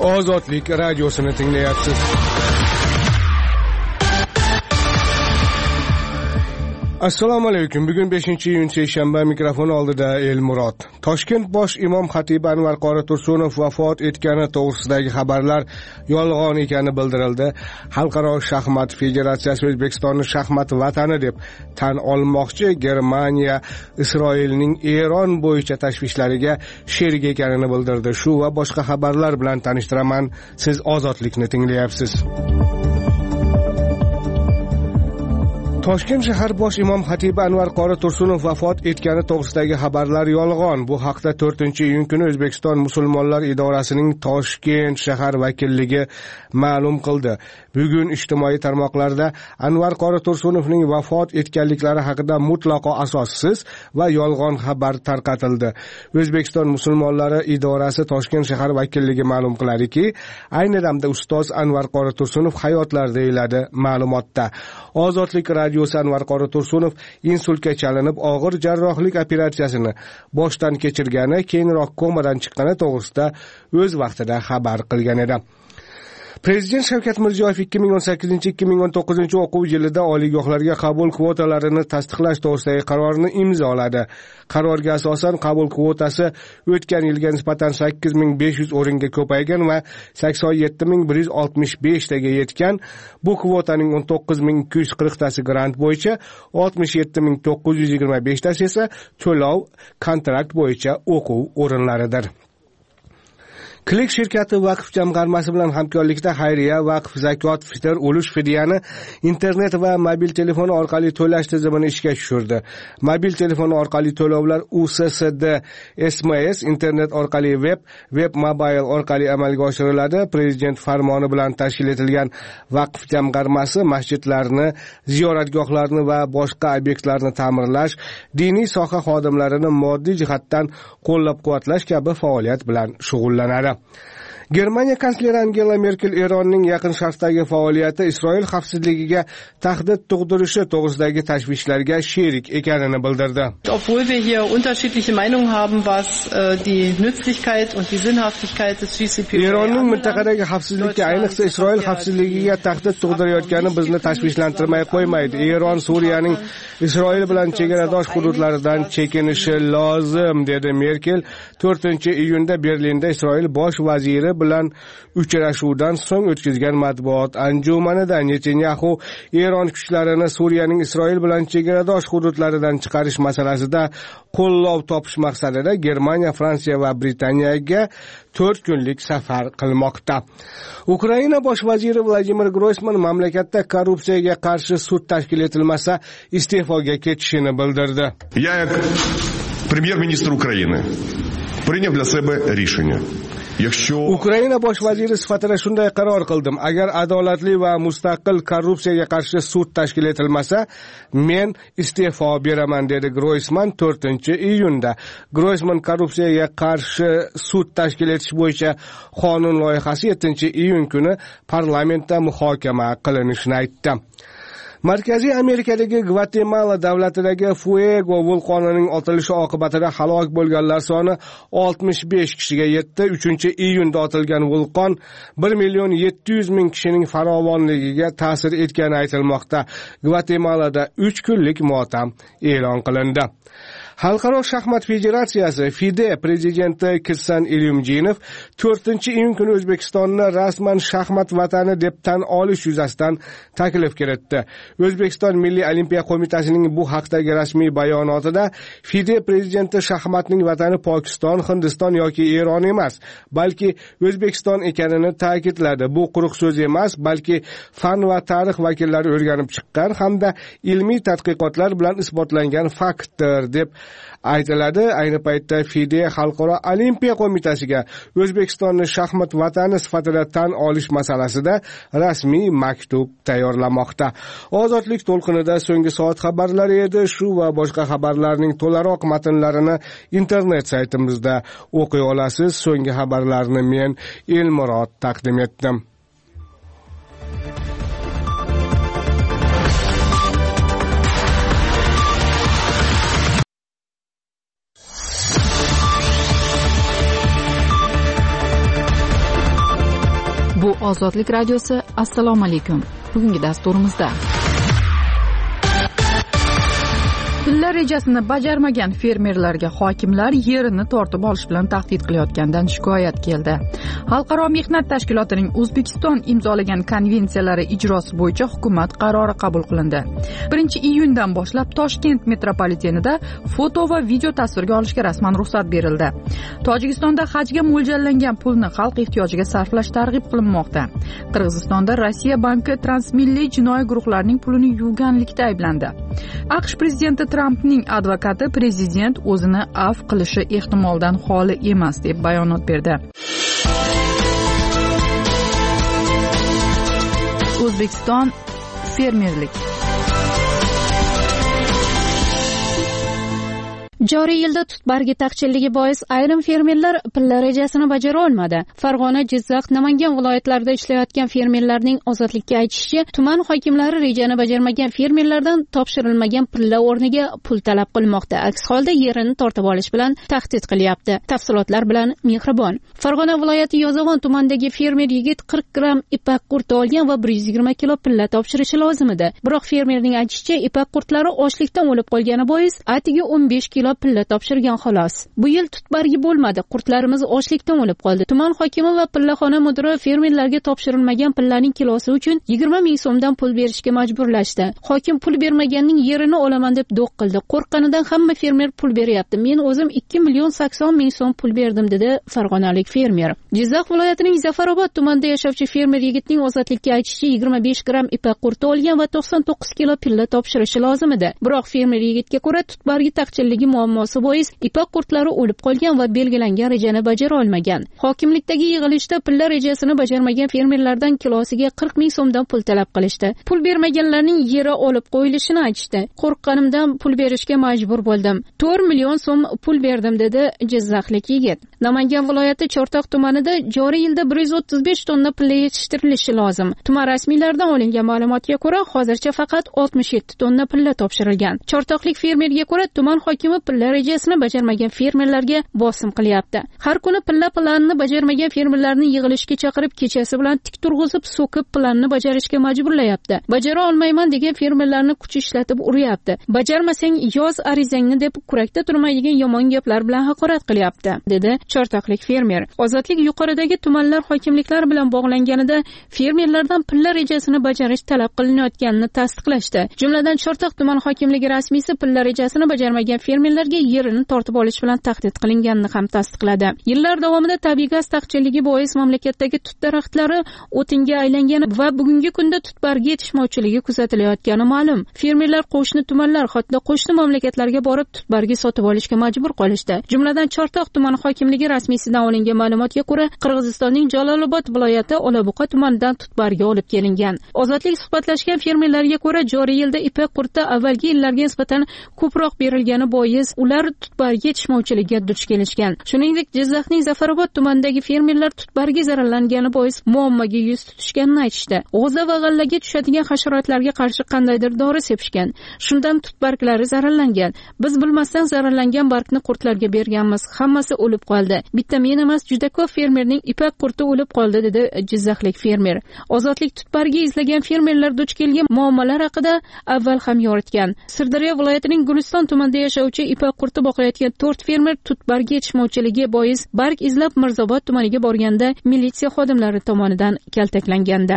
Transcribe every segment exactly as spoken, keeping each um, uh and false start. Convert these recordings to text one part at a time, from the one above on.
Ozodlik radiosini tinglayapsiz. Assalomu alaykum. Bugun beshinchi iyun seshanba, mikrofon oldida Elmurod. Toshkent bosh imom xatibi Anvar qori Tursunov vafot etgani to'g'risidagi xabarlar yolg'on ekani bildirildi. Xalqaro shaxmat federatsiyasi O'zbekistonni shaxmat vatani deb tan olmoqchi. Germaniya Isroilning Eron bo'yicha tashvishlariga sherik ekanini bildirdi. Shu va boshqa xabarlar bilan tanishtiraman. Siz Ozodlikni tinglayapsiz. Toshkent shahar bosh imom xatibi Anvar qori Tursunov vafot etgani to'g'risidagi xabarlar yolg'on. Bu haqda to'rtinchi iyun kuni O'zbekiston musulmonlar idorasining Toshkent shahar vakilligi ma'lum qildi. Bugun ijtimoiy tarmoqlarda Anvar qori Tursunovning vafot etganliklari haqida mutlaqo asossiz va yolg'on xabar tarqatildi. O'zbekiston musulmonlari idorasi Toshkent shahar vakilligi ma'lum qiladiki, ayni damda ustoz Anvar qori Tursunov hayotlar deyiladi ma'lumotda. Ozodlik radiosi Anvar qori Tursunov insultga chalinib og'ir jarrohlik operatsiyasini boshdan kechirgani, keyinroq komadan chiqqani to'g'risida o'z vaqtida xabar qilgan edi. Prezident Shavkat Mirziyoyev ikki ming o'n sakkizinchi ikki ming o'n to'qqizinchi o'quv yilida oliygohlarga qabul kvotalarini tasdiqlash to'g'risidagi qarorni imzoladi. Qarorga asosan qabul kvotasi o'tgan yilga nisbatan sakkiz ming besh yuz o'ringa ko'paygan va sakson yetti ming bir yuz oltmish besh taga yetgan. Bu kvotaning o'n to'qqiz ming ikki yuz qirq tasi grant bo'yicha, oltmish yetti ming to'qqiz yuz yigirma besh tasi esa to'lov kontrakt bo'yicha o'quv o'rinlaridir. Klik shirkati vaqf jamg'armasi bilan hamkorlikda xayriya, vaqf, zakot, fitr, ulush fidyani internet va mobil telefoni orqali to'lash tizimini ishga tushirdi. Mobil telefoni orqali to'lovlar U S S D, S M S, internet orqali web, web mobile orqali amalga oshiriladi. Prezident farmoni bilan tashkil etilgan vaqf jamg'armasi masjidlarni, ziyoratgohlarni va boshqa obyektlarni ta'mirlash, diniy soha xodimlarini moddiy jihatdan qo'llab-quvvatlash kabi faoliyat bilan shug'ullanadi. Germaniya kansleri Angela Merkel Eronning Yaqin Sharqdagi faoliyati Isroil xavfsizligiga tahdid tug'dirishi to'g'risidagi tashvishlarga sherik ekanini bildirdi. Obwohl wir hier unterschiedliche Meinungen haben, was äh, die Nützlichkeit und die Sinnhaftigkeit des J C P O A Eronning mintaqadagi xavfsizlikka, ayniqsa Isroil xavfsizligiga tahdid tug'dirayotgani bizni tashvishlantirmay qo'ymaydi. Eron Suriyaning Isroil bilan chegaradosh hududlaridan chekinishi lozim, dedi Merkel to'rtinchi iyunda Berlinda Isroil bosh vaziri bilan uchrashuvdan so'ng o'tkazgan matbuot anjumanida. Netanyahu Eron kuchlarini Suriyaning Isroil bilan chegaradosh hududlaridan chiqarish masalasida qo'llov topish maqsadida Germaniya, Fransiya va Britaniyaga to'rt kunlik safar qilmoqda. Ukraina bosh vaziri Vladimir Groysman mamlakatda korrupsiyaga qarshi sud tashkil etilmasa iste'foga ketishini bildirdi. Я як прем'єр-міністр України прийняв для себе рішення. Ukraina bosh vaziri sifatida shunday qaror qildim. Agar adolatli va mustaqil korrupsiyaga qarshi sud tashkil etilmasa, men iste'fo beraman, dedi Groysman to'rtinchi iyunda. Groysman korrupsiyaga qarshi sud tashkil etish bo'yicha qonun loyihasi yettinchi iyun kuni parlamentda muhokama qilinishini aytdi. Markaziy Amerikadagi Gvatemala davlatidagi Fuego vulqonining otilishi oqibatida halok bo'lganlar soni oltmish besh kishiga yetdi. uchinchi iyunda otilgan vulqon bir million yetti yuz ming kishining farovonligiga ta'sir etgani aytilmoqda. Gvatemalada uch kunlik motam e'lon qilindi. Xalqaro shaxmat federatsiyasi FIDE prezidenti Kirsan Ilyumjinov to'rtinchi iyun kuni O'zbekistonni rasman shaxmat vatani deb tan olish yuzasidan taklif kiritdi. O'zbekiston Milliy olimpiya qo'mitasining bu haqdagi rasmiy bayonotida FIDE prezidenti shaxmatning vatani Pokiston, Hindiston yoki Eron emas, balki O'zbekiston ekanini ta'kidladi. Bu quruq so'z emas, balki fan va tarix vakillari o'rganib chiqqan hamda ilmiy tadqiqotlar bilan isbotlangan faktdir deb aytiladi. Ayni paytda FIDE Xalqaro olimpiya qo'mitasiga O'zbekistonni shaxmat vatani sifatida tan olish masalasida rasmiy maktub tayyorlamoqda. Ozodlik to'lqinida so'nggi soat xabarlari edi. Shu va boshqa xabarlarning to'laroq matnlarini internet saytimizda o'qiy olasiz. So'nggi xabarlarni men Elmurod taqdim etdim. Ozodlik radiosi. Assalomu alaykum. Bugungi dasturimizda pilla rejasini bajarmagan fermerlarga hokimlar yerini tortib olish bilan tahdid qilayotgandan shikoyat keldi. Xalqaro mehnat tashkilotining O'zbekiston imzolagan konvensiyalari ijrosi bo'yicha hukumat qarori qabul qilindi. birinchi iyundan boshlab Toshkent metropolitenida foto va video tasvirga olishga rasman ruxsat berildi. Tojikistonda hajga mo'ljallangan pulni xalq ehtiyojiga sarflash targ'ib qilinmoqda. Qirg'izistonda Rossiya banki transmilliy jinoiy guruhlarning pulini yuvganlikda ayblandi. AQSh prezidenti Trampning advokati prezident o'zini afv qilishi ehtimoldan xoli emas deb bayonot berdi. O'zbekiston fermerlik. Joriy yilda tutbargi taqchilligi bois ayrim fermerlar pilla rejasini bajara olmadi. Farg'ona, Jizzax, Namangan viloyatlarida ishlayotgan fermerlarning Ozodlikka aytishicha, tuman hokimlari rejani bajarmagan fermerlardan topshirilmagan pilla o'rniga pul talab qilmoqda. Aks holda yerini tortib olish bilan tahdid qilyapti. Tafsilotlar bilan Mehribon. Farg'ona viloyati Yozyovon tumanidagi fermer yigit qirq gramm ipak qurti olgan va bir yuz yigirma kilo pilla topshirishi lozim edi. Biroq fermerning aytishicha, ipak qurtlari ochlikdan o'lib qolgani bois atigi o'n besh kilo pilla topshirgan xolos. Bu yil tutbargi bo'lmadi. Qurtlarimiz ochlikdan o'lib qoldi. Tuman hokimi va pillaxona mudiri fermerlarga topshirilmagan pillaning kilosi uchun yigirma ming so'mdan pul berishga majburlashdi. Hokim pul bermaganning yerini olaman deb do'q qildi. Qo'rqqanidan hamma fermer pul beryapti. Men o'zim ikki million sakson ming so'm pul berdim dedi farg'onalik fermer. Jizzax viloyatining Zafarobod tumanida yashovchi fermer yigitning Ozodlikka aytishicha, yigirma besh gramm ipak qurti olgan va to'qson to'qqiz kilo pilla topshirishi lozim edi. Biroq fermer yigitga ko'ra tutbargi taqchilligi muammosi bois ipak qurtlari o'lib qolgan va belgilangan rejani bajara olmagan. Hokimlikdagi yig'ilishda pilla rejasini bajarmagan fermerlardan kilosiga qirq ming so'mdan pul talab qilishdi. Pul bermaganlarning yeri olib qo'yilishini aytishdi. Qo'rqqanimdan pul berishga majbur bo'ldim. to'rt million so'm pul berdim dedi Jizzaxlik yigit. Namangan viloyati Chortoq tumanida joriy yilda bir yuz o'ttiz besh tonna pilla yetishtirilishi lozim. Tuman rasmiylaridan olingan ma'lumotga ko'ra, hozircha faqat oltmish yetti tonna pilla topshirilgan. Chortoqlik fermerga ko'ra, tuman hokimi pilla rejasini bajarmagan fermerlarga bosim qilyapti. Har kuni pilla planini bajarmagan fermerlarni yig'ilishga chaqirib, kechasi bilan tik turg'izib, so'kib planni bajarishga majburlayapti. Bajara olmayman degan fermerlarni kuch ishlatib uryapti. Bajarmasang yoz arizangni deb kurakda turmaydigan yomon gaplar bilan haqorat qilyapti, dedi Chortoqlik fermer. Ozodlik yuqoridagi tumanlar hokimliklari bilan bog'langanida fermerlardan pilla rejasini bajarish talab qilinayotganini tasdiqlashdi. Jumladan Chortoq tuman hokimligi rasmiysi pilla rejasini bajarmagan fermerlarga yerini tortib olish bilan tahdid qilinganini ham tasdiqladi. Yillar davomida tabiiy gaz taqchilligi bois mamlakatdagi tut daraxtlari o'tinga aylangani va bugungi kunda tutbargi yetishmovchiligi kuzatilayotgani ma'lum. Fermerlar qo'shni tumanlar, hatto qo'shni mamlakatlarga borib tutbargi sotib olishga majbur qolishdi. Jumladan Chortoq tuman hokimligi rasmiysidan olingan ma'lumotga ko'ra, Qirg'izistonning Jalolobod viloyati Olabuqa tumanidan tutbargi olib kelingan. Ozodlik suhbatlashgan fermerlarga ko'ra, joriy yilda ipak qurti avvalgi yillarga nisbatan ko'proq berilgani bois ular tutbargi yetishmovchiligiga duch kelishgan. Shuningdek, Jizzaxning Zafarobod tumanidagi fermerlar tutbargi zararlangani bois muammoga yuz tutishganini aytishdi. G'o'za va g'allaga tushadigan hasharotlarga qarshi qandaydir dori sepishgan. Shundan tutbarglari zararlangan. Biz bilmasdan zararlangan bargni qurtlarga berganmiz. Hammasi o'lib qoldi. Bitta men emas, juda ko'p fermerning ipak qurti o'lib qoldi, dedi Jizzaxlik fermer. Ozodlik tutbargi izlagan fermerlar duch kelgan muammolar haqida avval ham yoritgan. Sirdaryo viloyatining Guliston tumanida yashovchi ipak qurti boqayotgan to'rt fermer tutbargi yetishmovchiligi bois barg izlab Mirzobod tumaniga borganda militsiya xodimlari tomonidan kaltaklangandi.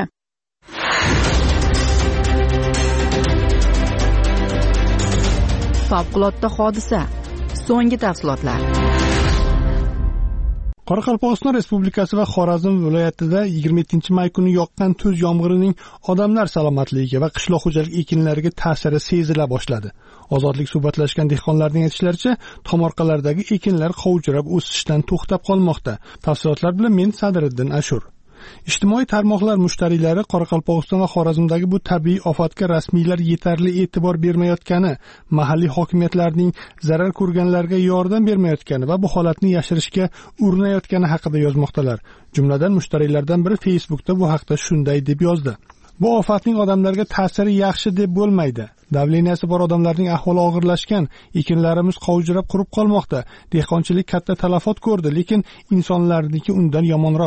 Favqulodda hodisa. So'nggi tafsilotlar. Qoraqalpog'iston Respublikasi va Xorazm viloyatida yigirma yettinchi may kuni yoqqan tuz yomg'irining odamlar salomatligiga va qishloq xo'jalik ekinlariga ta'siri sezila boshladi. Ozodlik suhbatlashgan dehqonlarning aytishlaricha, tomorqalardagi ekinlar qovjirab o'sishdan to'xtab qolmoqda. Tafsilotlar bilan men Sadriddin Ashur. Ijtimoiy tarmoqlar mushtariylari Qoraqalpog'iston va Xorazmdagi bu tabiiy ofatga rasmiylar yetarli e'tibor bermayotgani, mahalliy hokimiyatlarning zarar ko'rganlarga yordam bermayotgani va bu holatni yashirishga urinayotgani haqida yozmoqdalar. Jumladan mushtariylardan biri Facebookda bu haqda shunday deb yozdi: Bu ofatning odamlarga ta'siri yaxshi deb bo'lmaydi. Davleniyasi bor odamlarning ahvoli og'irlashgan, ekinlarimiz qovjirab qurib qolmoqda. Dehqonchilik katta talafot ko'rdi, lekin insonlarniki undan yomonroq.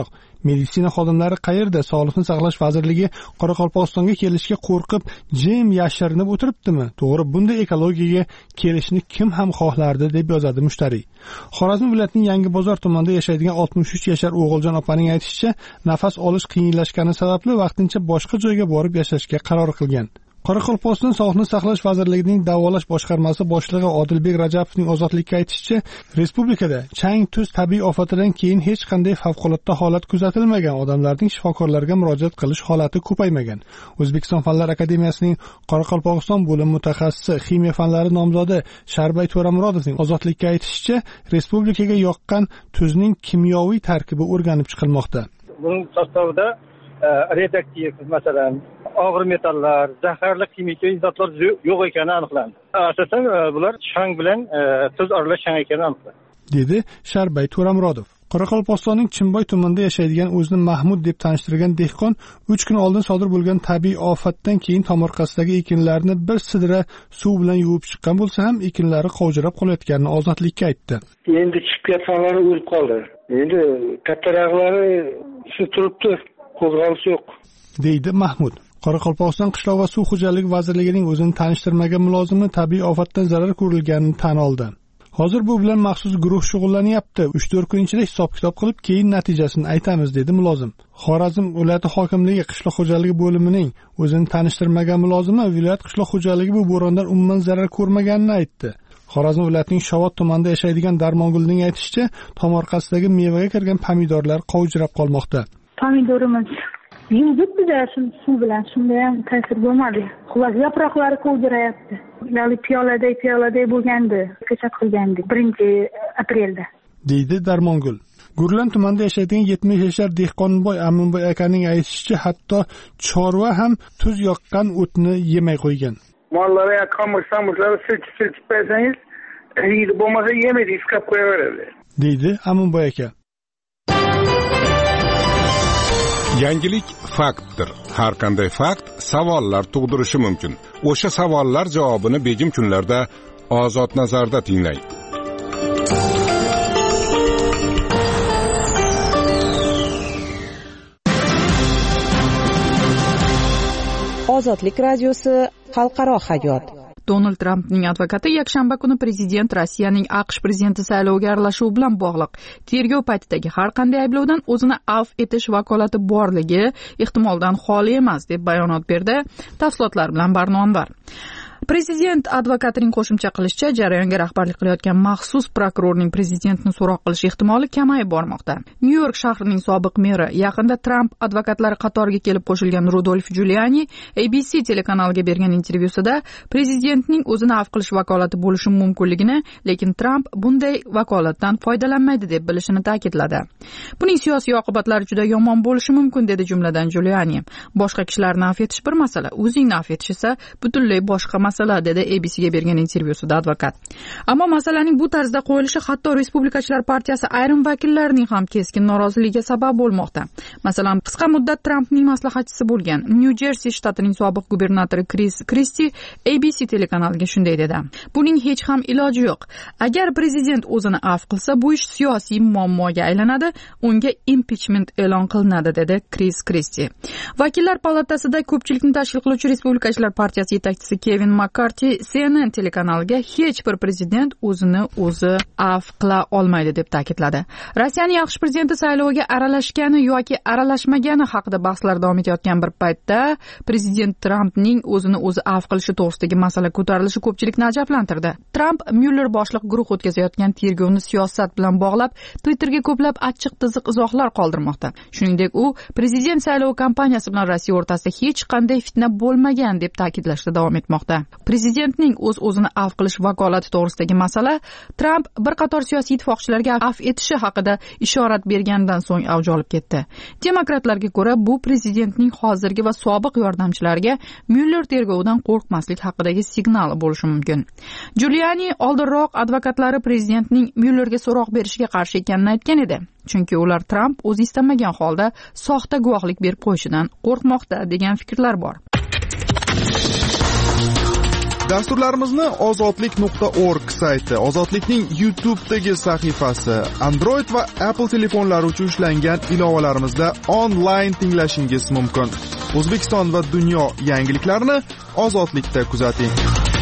Meditsina xodimlari qayerda? Sog'liqni saqlash vazirligi Qoraqalpog'istonga kelishga qo'rqib, jim yashirinib o'tiribdimi? To'g'ri, bunday ekologiyaga kelishni kim ham xohlardi, deb yozadi mushtariy. Xorazm viloyatining Yangibozor tumanida yashaydigan oltmish uch yashar O'g'iljon opaning aytishicha, nafas olish qiyinlashgani sababli vaqtincha boshqa joyga borib yashashga qaror qilgan. Qoraqalpog'iston Sog'liqni saqlash vazirligining davolash boshqarmasi boshlig'i Odilbek Rajapovning ozodlikka aytishicha, respublikada chang tuz tabiiy ofatidan keyin hech qanday favqulodda holat kuzatilmagan, odamlarning shifokorlarga murojaat qilish holati ko'paymagan. O'zbekiston Fanlar akademiyasining Qoraqalpog'iston bo'limi mutaxassisi, ximiya fanlari nomzodi Sharbay To'ramurodovning ozodlikka aytishicha, respublikaga yoqqan tuzning kimyoviy tarkibi o'rganib chiqilmoqda. Buning sostavida radioaktiv, masalan, og'ir metallar, zaharli kimyoviy zotlar yo'q ekani aniqlandi. Asosan bular chang bilan tuz aralash chang ekani aniqlandi, dedi Sharbay To'ramurodov. Qoraqalpog'istonning Chimboy tumanida yashaydigan o'zini Mahmud deb tanishtirgan dehqon uch kun oldin sodir bo'lgan tabiiy ofatdan keyin tomorqasidagi ekinlarni bir sidra suv bilan yuvib chiqqan bo'lsa ham ekinlari qovjirab qolayotganini ozodlikka aytdi. Endi chiqib ketganlari o'lib qoldi. Endi kattaraqlari shu turibdi, qo'zg'alish yo'q, deydi Mahmud. Qoraqalpog'iston qishloq va suv xo'jaligi vazirligining o'zini tanishtirmagan mulozimi tabiiy ofatdan zarar ko'rilganini tan oldi. Hozir bu bilan maxsus guruh shug'ullanyapti. uch to'rt kun ichida hisob-kitob qilib, keyin natijasini aytamiz, dedi mulozim. Xorazm viloyati hokimligi qishloq xo'jaligi bo'limining o'zini tanishtirmagan mulozimi viloyat qishloq xo'jaligi bu bo'rondan umuman zarar ko'rmaganini aytdi. Xorazm viloyatining Shovot tumanida yashaydigan Darmongulning aytishicha, tomorqasidagi mevaga kirgan pomidorlar qovjirab qolmoqda. Pomidorimiz yuvdik bizda suv bilan, shunda ham ta'sir bo'lmadi. Xullas, yaproqlari qovjirayapti. Ya'ni piyoladay piyoladay bo'lgandi, ko'chat qilgandik birinchi aprelda, deydi Darmongul. Gurlan tumanida yashaydigan yetmish yashar Dehqonboy Aminboy akaning aytishicha, hatto chorva ham tuz yoqqan o'tni yemay qo'ygan. Mollarga qamir-samirlarni silchib bersangiz, yeydi, bo'lmasa yemaydi, iskab qo'yaveradi, deydi Aminboy aka. Yangilik faktdir. Har qanday fakt savollar tug'dirishi mumkin. O'sha savollar javobini begim kunlarda Ozod nazarda tinglang. Ozodlik radiosi xalqaro hayot. Donald Trampning advokati yakshanba kuni prezident Rossiyaning AQSh prezidenti sayloviga aralashuvi bilan bog'liq tergov paytidagi har qanday ayblovdan o'zini afv etish vakolati borligi ehtimoldan xoli emas deb bayonot berdi. Tafsilotlar bilan Barnonvar. Prezident advokatining qo'shimcha qilishicha, jarayonga rahbarlik qilayotgan maxsus prokurorning prezidentni so'roq qilish ehtimoli kamayib bormoqda. Nyu-York shahrining sobiq meri, yaqinda Trump advokatlari qatoriga kelib qo'shilgan Rudolf Giuliani A B C telekanaliga bergan intervyusida prezidentning o'zini afv qilish vakolati bo'lishi mumkinligini, lekin Trump bunday vakolatdan foydalanmaydi deb bilishini ta'kidladi. Buning siyosiy oqibatlari juda yomon bo'lishi mumkin, dedi jumladan Giuliani. Boshqa kishilarni afv etish bir masala, o'zingni afv etish esa butunlay boshqa masala, dedi A B C'ga bergan intervyusida advokat. Ammo masalaning bu tarzda qo'yilishi hatto Respublikachilar partiyasi ayrim vakillarining ham keskin noroziligiga sabab bo'lmoqda. Masalan, qisqa muddat Trampning maslahatchisi bo'lgan Nyu-Jersi shtatining sobiq gubernatori Chris Christie A B C telekanaliga shunday dedi: "Buning hech ham iloji yo'q. Agar prezident o'zini afv qilsa, bu ish siyosiy muammoga aylanadi, unga impichment e'lon qilinadi", dedi Chris Christie. Vakillar palatasida ko'pchilikni tashkil qiluvchi Respublikachilar partiyasi yetakchisi Kevin McCarthy C N N telekanaliga hech bir prezident o'zini o'zi afv qila olmaydi deb ta'kidladi. Rossiyaning AQSh prezidenti sayloviga aralashgani yoki aralashmagani haqida bahslar davom etayotgan bir paytda prezident Trampning o'zini o'zi afv qilishi to'g'risidagi masala ko'tarilishi ko'pchilikni ajablantirdi. Tramp Myuller boshliq guruh o'tkazayotgan tergovni siyosat bilan bog'lab Twitterga ko'plab achchiq-tiziq izohlar qoldirmoqda. Shuningdek, u prezident saylovi kampaniyasi bilan Rossiya o'rtasida hech qanday fitna bo'lmagan deb ta'kidlashda davom etmoqda. Prezidentning o'z-o'zini afv qilish vakolati to'g'risidagi masala Tramp bir qator siyosiy ittifoqchilarga afv etishi haqida ishorat bergandan so'ng avj olib ketdi. Demokratlarga ko'ra, bu prezidentning hozirgi va sobiq yordamchilariga Myuller tergovidan qo'rqmaslik haqidagi signal bo'lishi mumkin. Giuliani oldinroq advokatlari prezidentning Myullerga so'roq berishiga qarshi ekanini aytgan edi. Chunki ular Tramp o'zi istamagan holda soxta guvohlik berib qo'yishidan qo'rqmoqda degan fikrlar bor. Dasturlarimizni ozodlik nuqta org sayti, Ozodlikning YouTube'dagi sahifasi, Android va Apple telefonlari uchun ishlangan ilovalarimizda onlayn tinglashingiz mumkin. O'zbekiston va dunyo yangiliklarini Ozodlikda kuzating.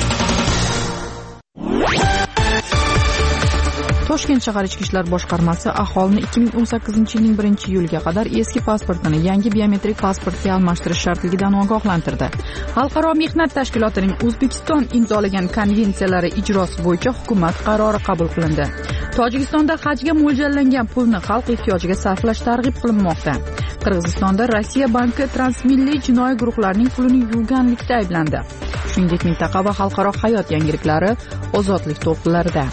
Toshkent shahar ichki ishlar boshqarmasi aholini ikki ming o'n sakkizinchi yilning birinchi iyuliga qadar eski pasportini yangi biometrik pasportga almashtirish shartligidan ogohlantirdi. Xalqaro mehnat tashkilotining O'zbekiston imzolagan konvensiyalari ijrosi bo'yicha hukumat qarori qabul qilindi. Tojikistonda hajga mo'ljallangan pulni xalq ehtiyojiga sarflash targ'ib qilinmoqda. Qirg'izistonda Rossiya banki transmilliy jinoiy guruhlarning pulini yuvganlikda ayblandi. Shuningdek, mintaqa va xalqaro hayot yangiliklari ozodlik to'lqinlarida.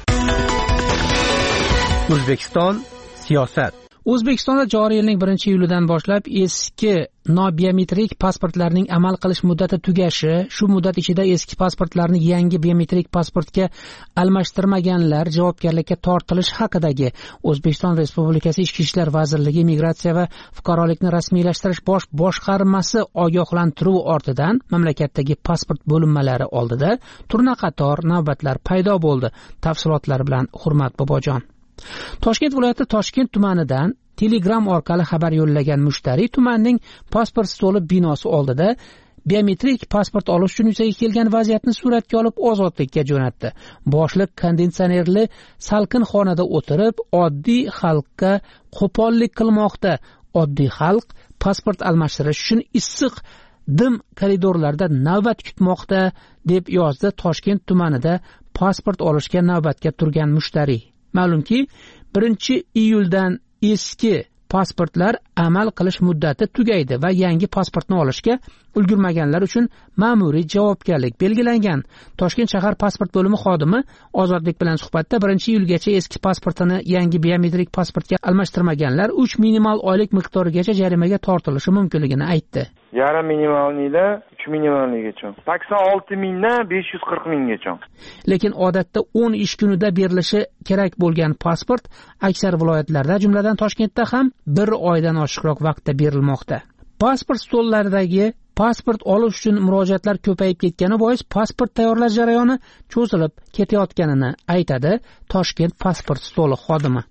O'zbekiston siyosat. O'zbekistonda joriy yilning birinchi iyulidan boshlab eski nobiometrik pasportlarning amal qilish muddati tugashi, shu muddat ichida eski pasportlarni yangi biometrik pasportga almashtirmaganlar javobgarlikka tortilish haqidagi O'zbekiston Respublikasi Ichki ishlar vazirligi Migratsiya va fuqarolikni rasmiylashtirish bosh boshqarmasi ogohlantiruvi ortidan mamlakatdagi pasport bo'linmalari oldida turnaqator navbatlar paydo bo'ldi. Tafsilotlar bilan Hurmat Bobojon. Toshkent viloyati Toshkent tumanidan Telegram orqali xabar yo'llagan mushtariy tumanning pasport stoli binosi oldida biometrik pasport olish uchun yuzaga kelgan vaziyatni suratga olib Ozodlikka jo'natdi. Boshliq konditsionerli salqin xonada o'tirib, oddiy xalqqa qo'pollik qilmoqda. Oddiy xalq pasport almashtirish uchun issiq dim koridorlarda navbat kutmoqda, deb yozdi Toshkent tumanida pasport olishga navbatga turgan mushtariy. Ma'lumki, birinchi iyuldan eski pasportlar amal qilish muddati tugaydi va yangi pasportni olishga ulgurmaganlar uchun ma'muriy javobgarlik belgilangan. Toshkent shahar pasport bo'limi xodimi Ozodlik bilan suhbatda birinchi iyulgacha eski pasportini yangi biometrik pasportga almashtirmaganlar uch minimal oylik miqdorigacha jarimaga tortilishi mumkinligini aytdi. Yarim minimalniyda uch minimalnigacha. sakson olti mingdan besh yuz qirq minggacha. Lekin odatda o'n ish kunida berilishi kerak bo'lgan pasport aksar viloyatlarda, jumladan Toshkentda ham bir oydan oshiqroq vaqtda berilmoqda. Pasport stollaridagi pasport olish uchun murojaatlar ko'payib ketgani bois pasport tayyorlash jarayoni cho'zilib ketayotganini aytadi Toshkent pasport stoli xodimi.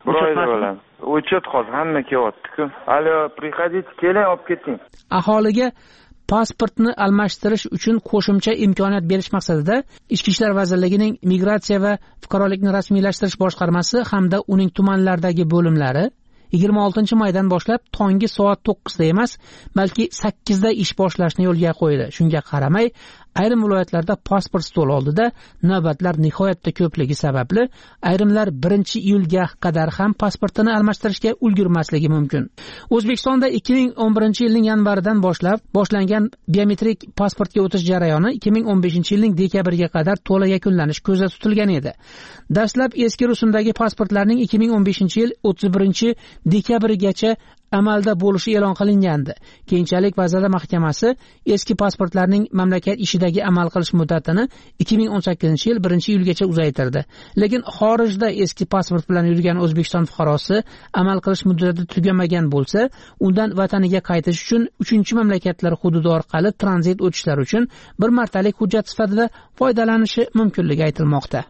O'chat hozir hamma kelyapti-ku. Alo, приходите, keling, olib keting. Aholiga pasportni almashtirish uchun qo'shimcha imkoniyat berish maqsadida Ichki ishlar vazirligining Migratsiya va fuqarolikni rasmiylashtirish boshqarmasi hamda uning tumanlardagi bo'limlari yigirma oltinchi maydan boshlab tongi soat to'qqizda emas, balki sakkizda ish boshlashni yo'lga qo'ydi. Shunga qaramay, ayrim viloyatlarda pasport stoli oldida navbatlar nihoyatda ko'pligi sababli ayrimlar birinchi iyulga qadar ham pasportini almashtirishga ulgurmasligi mumkin. O'zbekistonda ikki ming o'n birinchi yilning yanvaridan boshlab boshlangan biometrik pasportga o'tish jarayoni ikki ming o'n beshinchi yilning dekabriga qadar to'la yakunlanish ko'zda tutilgan edi. Dastlab eski rusumdagi pasportlarning ikki ming o'n beshinchi yil o'ttiz birinchi dekabrigacha amalda bo'lishi e'lon qilingandi. Keyinchalik Vazirlar Mahkamasi eski pasportlarning mamlakat ishidagi amal qilish muddatini ikki ming o'n sakkizinchi yil birinchi iyulgacha uzaytirdi. Lekin xorijda eski pasport bilan yurgan O'zbekiston fuqarosi amal qilish muddati tugamagan bo'lsa, undan vataniga qaytish uchun uchinchi mamlakatlar hududi orqali tranzit o'tishlar uchun bir martalik hujjat sifatida foydalanishi mumkinligi aytilmoqda.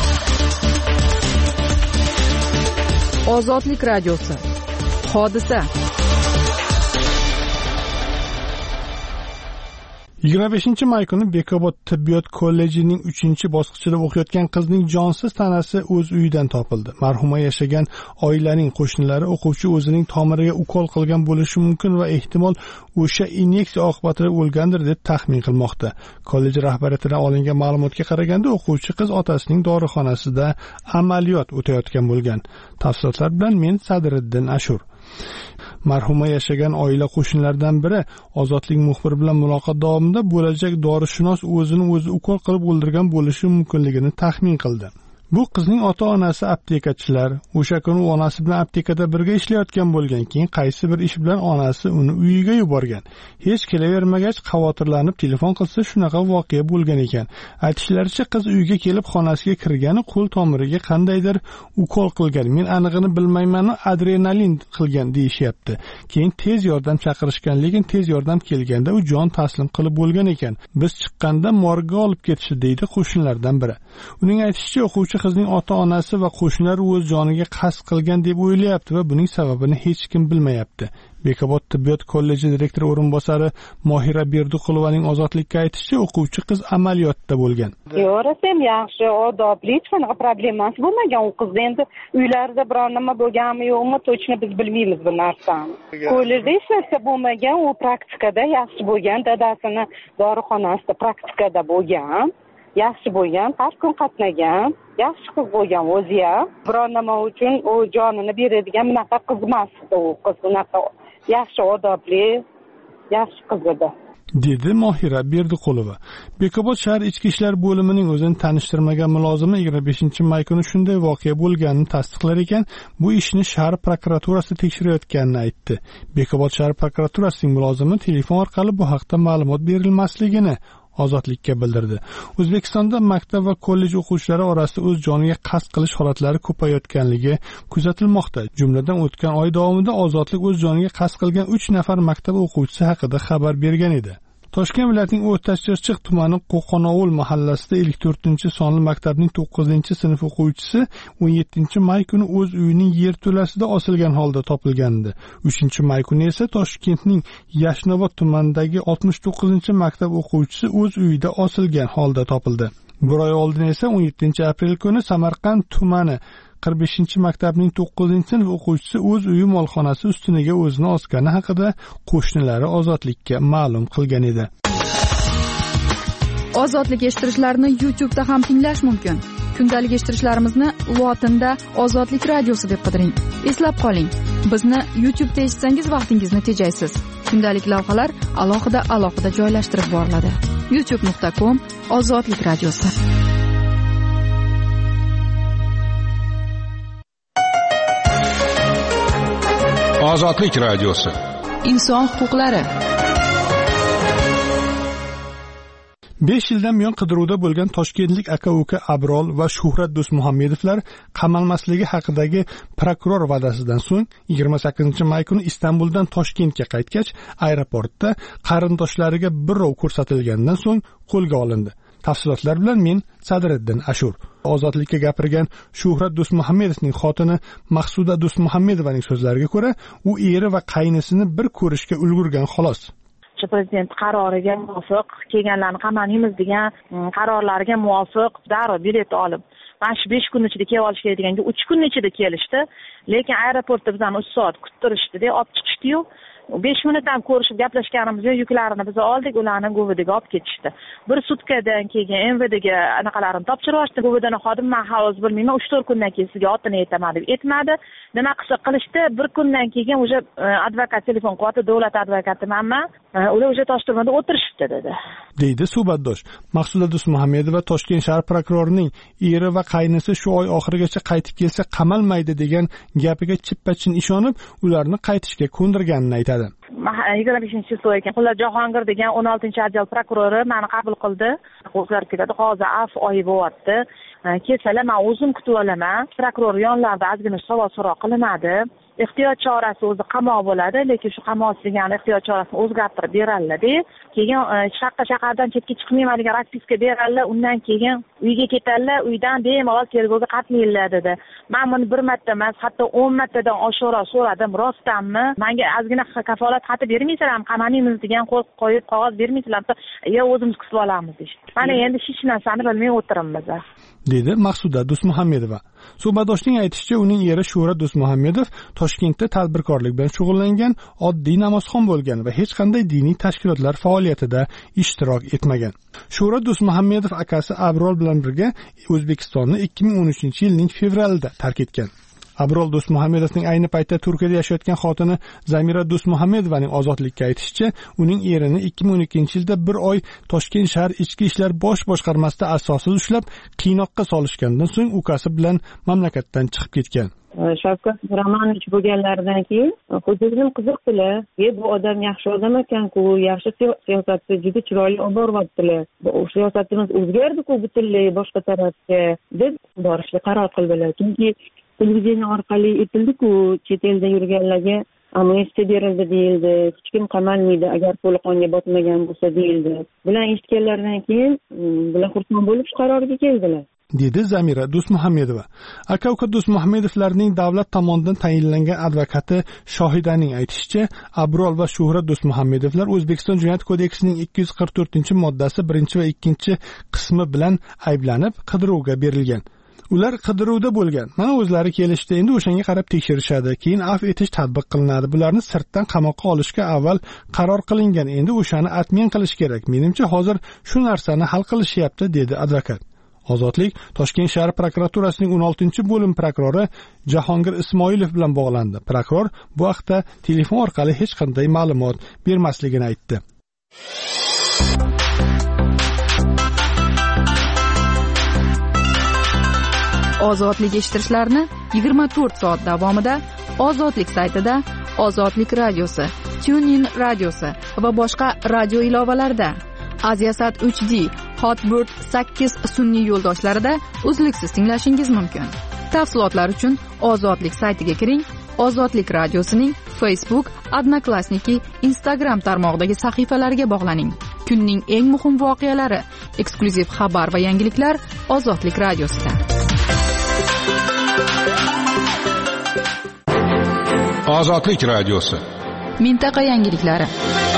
Ozodlik radiosi. Hodisa. yigirma beshinchi may kuni Bekobod tibbiyot kollejining uchinchi bosqichida o'qiyotgan qizning jonsiz tanasi o'z uyidan topildi. Marhuma yashagan oilaning qo'shnilari o'quvchi o'zining tomiriga ukol qilgan bo'lishi mumkin va ehtimol o'sha inyeksiya oqibatida o'lgandir deb taxmin qilmoqda. Kollej rahbariyatidan olingan ma'lumotga qaraganda, o'quvchi qiz otasining dorixonasida amaliyot o'tayotgan bo'lgan. Tafsilotlar bilan men Sadriddin Ashur. Marhuma yashagan oila qo'shnilaridan biri Ozodlik muxbiri bilan muloqot davomida bo'lajak dorishunos o'zini o'zi ukol qilib o'ldirgan bo'lishi mumkinligini taxmin qildi. Bu qizning ota-onasi aptekachilar. O'sha kuni u onasi bilan aptekada birga ishlayotgan bo'lgan. Keyin qaysi bir ish bilan onasi uni uyiga yuborgan. Hech kelavermagach, xavotirlanib telefon qilsa, shunaqa voqea bo'lgan ekan. Aytishlaricha, qiz uyga kelib xonasiga kirgani qo'l tomiriga qandaydir ukol qilgan. Men anig'ini bilmayman, adrenalin qilgan deyishyapti. Keyin tez yordam chaqirishgan, lekin tez yordam kelganda u jon taslim qilib bo'lgan ekan. Biz chiqqanda morgga olib ketishdi, deydi qo'shnilardan biri. Uning aytishicha, o'quvchi qizning ota-onasi va qo'shnilar o'z joniga qasd qilgan deb o'ylayapti va buning sababini hech kim bilmayapti. Bekobod tibbiyot kolleji direktori o'rinbosari Mohira Berdiqulovaning Ozodlikka aytishicha, o'quvchi qiz amaliyotda bo'lgan. Yo'rasam yaxshi, odobli, hech qanaqa problemasi bo'lmagan. U qiz endi uylarida biror nima bo'lganmi yo'qmi, точно biz bilmaymiz bu narsani. Kollejda hech narsa bo'lmagan, u praktikada yaxshi bo'lgan, dadasini dorixonasida praktikada bo'lgan. Yaxshi bo'lgan, har kun qatnagan, yaxshi qiz bo'lgan o'zi ham. Biror nima uchun u jonini beradigan bunaqa qiz emas edi, u qiz bunaqa yaxshi odobli, yaxshi qiz edi. dedi Mohira Berdiqulova. Bekobod shahar ichki ishlar bo'limining o'zini tanishtirmagan mulozimi yigirma beshinchi may kuni shunday voqea bo'lganini tasdiqlar ekan, bu ishni shahar prokuraturasi tekshirayotganini aytdi. Bekobod shahar prokuraturasining mulozimi telefon orqali bu haqda ma'lumot berilmasligini Ozodlikka bildirdi. O'zbekistonda maktab va kollej o'quvchilari orasida o'z joniga qasd qilish holatlari ko'payayotganligi kuzatilmoqda. Jumladan o'tgan oy davomida Ozodlik o'z joniga qasd qilgan uch nafar maktab o'quvchisi haqida xabar bergan edi. Toshkent viloyatining O'rta-Chirchiq tumani Qo'qonovul mahallasida ellik to'rtinchi sonli maktabning to'qqizinchi sinf o'quvchisi o'n yettinchi may kuni o'z uyining yerto'lasida osilgan holda topilgandi. uchinchi may kuni esa Toshkentning Yashnobod tumanidagi oltmish to'qqizinchi maktab o'quvchisi o'z uyida osilgan holda topildi. Bir oy oldin esa o'n yettinchi aprel kuni Samarqand tumani qirq beshinchi maktabning to'qqizinchi sinf o'quvchisi o'z uyi molxonasi ustuniga o'zini osgani haqida qo'shnilari Ozodlikka ma'lum qilgan edi. Ozodlik eshittirichlarini YouTube'da ham tinglash mumkin. Kundalik eshittirishlarimizni lotinda Ozodlik radiosi deb qidiring. Eslab qoling, bizni YouTube'da eshitsangiz vaqtingizni tejaysiz. Kundalik lavhalar alohida alohida joylashtirib boriladi. youtube nuqta com Ozodlik radiosi. Ozodlik radiosi. Inson huquqlari. besh yildan buyon qidiruvda bo'lgan toshkentlik aka-uka Abrol va Shuhrat Do'stmuhammedovlar qamalmasligi haqidagi prokuror va'dasidan so'ng yigirma sakkizinchi may kuni Istanbuldan Toshkentga qaytgach, aeroportda qarindoshlariga birrov ko'rsatilgandan so'ng qo'lga olindi. Tafsilotlar bilan men Sadriddin Ashur. Ozodlikka gapirgan Shuhrat Do'stmuhammedovning xotini Maqsuda Do'stmuhammedovaning so'zlariga ko'ra, u eri va qaynisini bir ko'rishga ulgurgan xolos. Prezident qaroriga muvofiq kelganlarni qamalamiz degan qarorlariga muvofiq darrov bilet olib, mana shu besh kun ichida kelib olish kerak deganga uch kun ichida kelishdi, lekin aeroportda bizani uch soat kuttirishdi-da, olib chiqishdi-yu. besh minut ham ko'rishib gaplashganimiz yo'q, yuklarini biz oldik, ularni Govidaga olib ketishdi. Bir sutkadan keyin M V Dga anaqalarini topshirib yuborishdi. Govidaning xodimi men hozir bilmayman, uch to'rt kundan keyin sizga otini aytaman deb aytmadi. Nima qilsa qilishdi, bir kundan keyin o'sha advokat telefon qilyapti, davlat advokati manman, ular o'sha Toshturmada o'tirishibdi dedi. deydi suhbatdosh. Maqsuda Do'stmuhammedova Toshkent shahar prokurorining eri va qaynisi shu oy oxirigacha qaytib kelsa qamalmaydi degan gapiga chippa-chin ishonib, ularni qaytishga ko'ndirganini aytadi. yigirma beshinchi so'y ekan. Xullas Jahongir degan o'n oltinchi otdel prokurori meni qabul qildi. O'zgarib ketadi. Hozir af oyi bo'lyapti. Kelsalar men o'zim kutib olaman. Prokuror yonlarida ozgina savol so'roq qilinadi. Ehtiyot chorasi o'zi qamoq bo'ladi, lekin shu qamoq degan ehtiyot chorasini o'zgartirib beradi. Keyin shaqqa shahardan chetga chiqmayman degan raspiska beradi. Undan keyin uyga ketadilar, uydan bemalol tergovga qatnaydilar dedi. Men buni bir marta emas, hatto o'n martadan oshiqroq so'radim, rostdanmi? Menga ozgina kafolat xati bermaysizlarmi? Qamalamiz degan qo'l qo'yib qog'oz bermaysizlarmi? "Yo, o'zimiz kutib olamiz" deydi. Mana endi hech narsani bilmay o'tiribmiz. dedi Maqsuda Do'stmuhammedova. Suhbatdoshning aytishicha, uning eri Shuhrat Do'stmuhammedov Toshkentda tadbirkorlik bilan shug'ullangan oddiy namozxon bo'lgan va hech qanday diniy tashkilotlar faoliyatida ishtirok etmagan. Shuhrat Do'stmuhammedov akasi Abrol bilan birga O'zbekistonni ikki ming o'n uchinchi yilning fevralida tark etgan. Abrol Do'stmuhammedovning ayni paytda Turkiyada yashayotgan xotini Zamira Do'stmuhammedovaning ozodlikka aytishicha, uning erini ikki ming o'n ikkinchi yilda bir oy Toshkent shahar ichki ishlar bosh boshqarmasida asossiz ushlab, qiynoqqa solishgandan so'ng ukasi bilan mamlakatdan chiqib ketgan. Shavkat Miromonovich bo'lganlaridan keyin xo'jayinim qiziqdilar. "E, bu odam yaxshi odam ekan-ku, yaxshi siyosatni juda chiroyli olib boryaptilar. Bu siyosatimiz o'zgardi-ku butunlay boshqa tarafga" deb borishga qaror qildilar. Chunki televideniya orqali aytildi-ku, chet elda yurganlarga amnistiya berildi deyildi, hech kim qamalmaydi agar to'laqonga botmagan bo'lsa deyildi. Bular eshitganlaridan keyin bular xursand bo'lib shu qarorga keldilar. dedi Zamira Do'stmuhammedova. Aka-uka Do'stmuhammedovlarning davlat tomonidan tayinlangan advokati Shohidaning aytishicha, Abrol va Shuhrat Do'stmuhammedovlar O'zbekiston Jinoyat kodeksining ikki yuz qirq to'rtinchi moddasi birinchi va ikkinchi qismi bilan ayblanib qidiruvga berilgan. Ular qidiruvda bo'lgan. Mana o'zlari kelishdi, endi o'shanga qarab tekshirishadi, keyin afv etish tatbiq qilinadi. Bularni sirtdan qamoqqa olishga avval qaror qilingan. Endi o'shani atmen qilish kerak. Menimcha hozir shu narsani hal qilishyapti, dedi advokat. Ozodlik Toshkent shahar prokuraturasining o'n oltinchi bo'lim prokurori Jahongir Ismoilov bilan bog'landi. Prokuror bu haqda telefon orqali hech qanday ma'lumot bermasligini aytdi. Ozodlik eshittirishlarni yigirma to'rt soat davomida Ozodlik saytida, Ozodlik radiosi, TuneIn radiosi va boshqa radio ilovalarida, Aziasat uch D, Hotbird sakkiz sun'iy yo'ldoshlarida uzluksiz tinglashingiz mumkin. Tafsilotlar uchun Ozodlik saytiga kiring. Ozodlik radiosining Facebook, Odnoklassniki, Instagram tarmog'idagi sahifalariga bog'laning. Kunning eng muhim voqealari, eksklyuziv xabar va yangiliklar Ozodlik radiosida. Ozodlik radiosi. Mintaqa yangiliklari.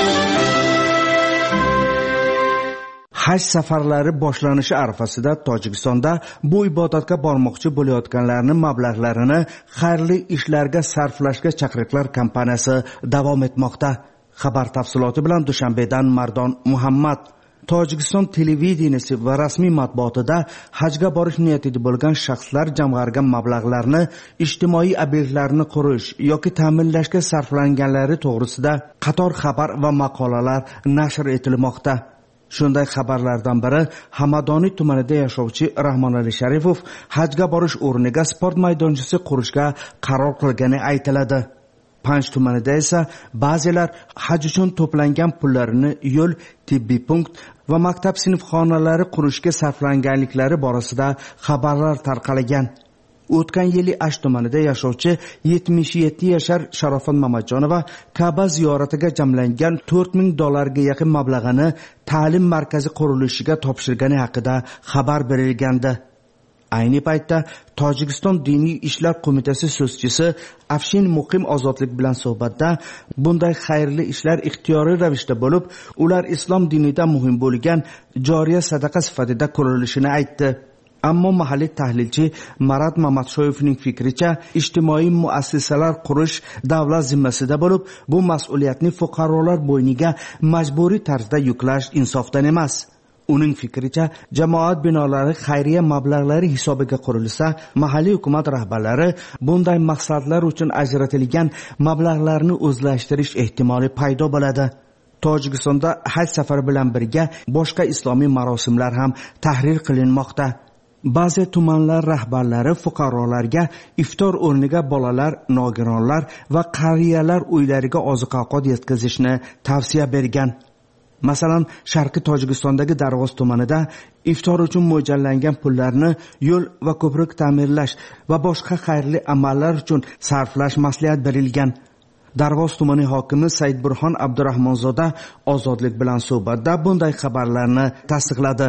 Haj safarlari boshlanishi arafasida Tojikistonda bu ibodatga bormoqchi bo'layotganlarning mablag'larini xayrli ishlarga sarflashga chaqiriqlar kampaniyasi davom etmoqda. Xabar tafsiloti bilan Dushanbedan Mardon Muhammad. Tojikiston televideniyasi va rasmiy matbuotida hajga borish niyatida bo'lgan shaxslar jamg'argan mablag'larni ijtimoiy obyektlarni qurish yoki ta'minlashga sarflanganlari to'g'risida qator xabar va maqolalar nashr etilmoqda. Shunday xabarlardan biri Hamadoniy tumanida yashovchi Rahmonali Sharifov hajga borish o'rniga sport maydonchasi qurishga qaror qilgani aytiladi. Panj tumanida esa ba'zilar haj uchun to'plangan pullarini yo'l, tibbiy punkt va maktab sinfxonalari qurishga sarflanganliklari borasida xabarlar tarqalgan. O'tgan yili Ash tumanida yashovchi yetmish yetti yashar Sharofat Mamatjonova Ka'ba ziyoratiga jamlangan to'rt ming dollarga yaqin mablag'ini ta'lim markazi qurilishiga topshirgani haqida xabar berilgandi. Ayni paytda Tojikiston diniy ishlar qo'mitasi so'zchisi Afshin Muqim Ozodlik bilan suhbatda bunday xayrli ishlar ixtiyoriy ravishda bo'lib, ular islom dinida muhim bo'lgan joriya sadaqa sifatida ko'rilishini aytdi. Ammo mahalliy tahlilchi Marat Mamatshoyevning fikricha, ijtimoiy muassasalar qurish davlat zimmasida bo'lib, bu mas'uliyatni fuqarolar bo'yniga majburiy tarzda yuklash insofdan emas. Uning fikricha, jamoat binolari xayriya mablag'lari hisobiga qurilsa, mahalliy hukumat rahbarlari bunday maqsadlar uchun ajratilgan mablag'larni o'zlashtirish ehtimoli paydo bo'ladi. Tojikistonda haj safari bilan birga boshqa islomiy marosimlar ham tahrir qilinmoqda. Ba'zi tumanlar rahbarlari fuqarolarga iftor o'rniga bolalar, nogironlar va qariyalar uylariga oziq-ovqat yetkazishni tavsiya bergan. Masalan, Sharqiy Tojikistondagi Darvoz tumanida iftor uchun mo'ljallangan pullarni yo'l va ko'prik ta'mirlash va boshqa xayrli amallar uchun sarflash maslahat berilgan. Darvoz tumani hokimi Saidburhon Abdurahmonzoda Ozodlik bilan suhbatda bunday xabarlarni tasdiqladi.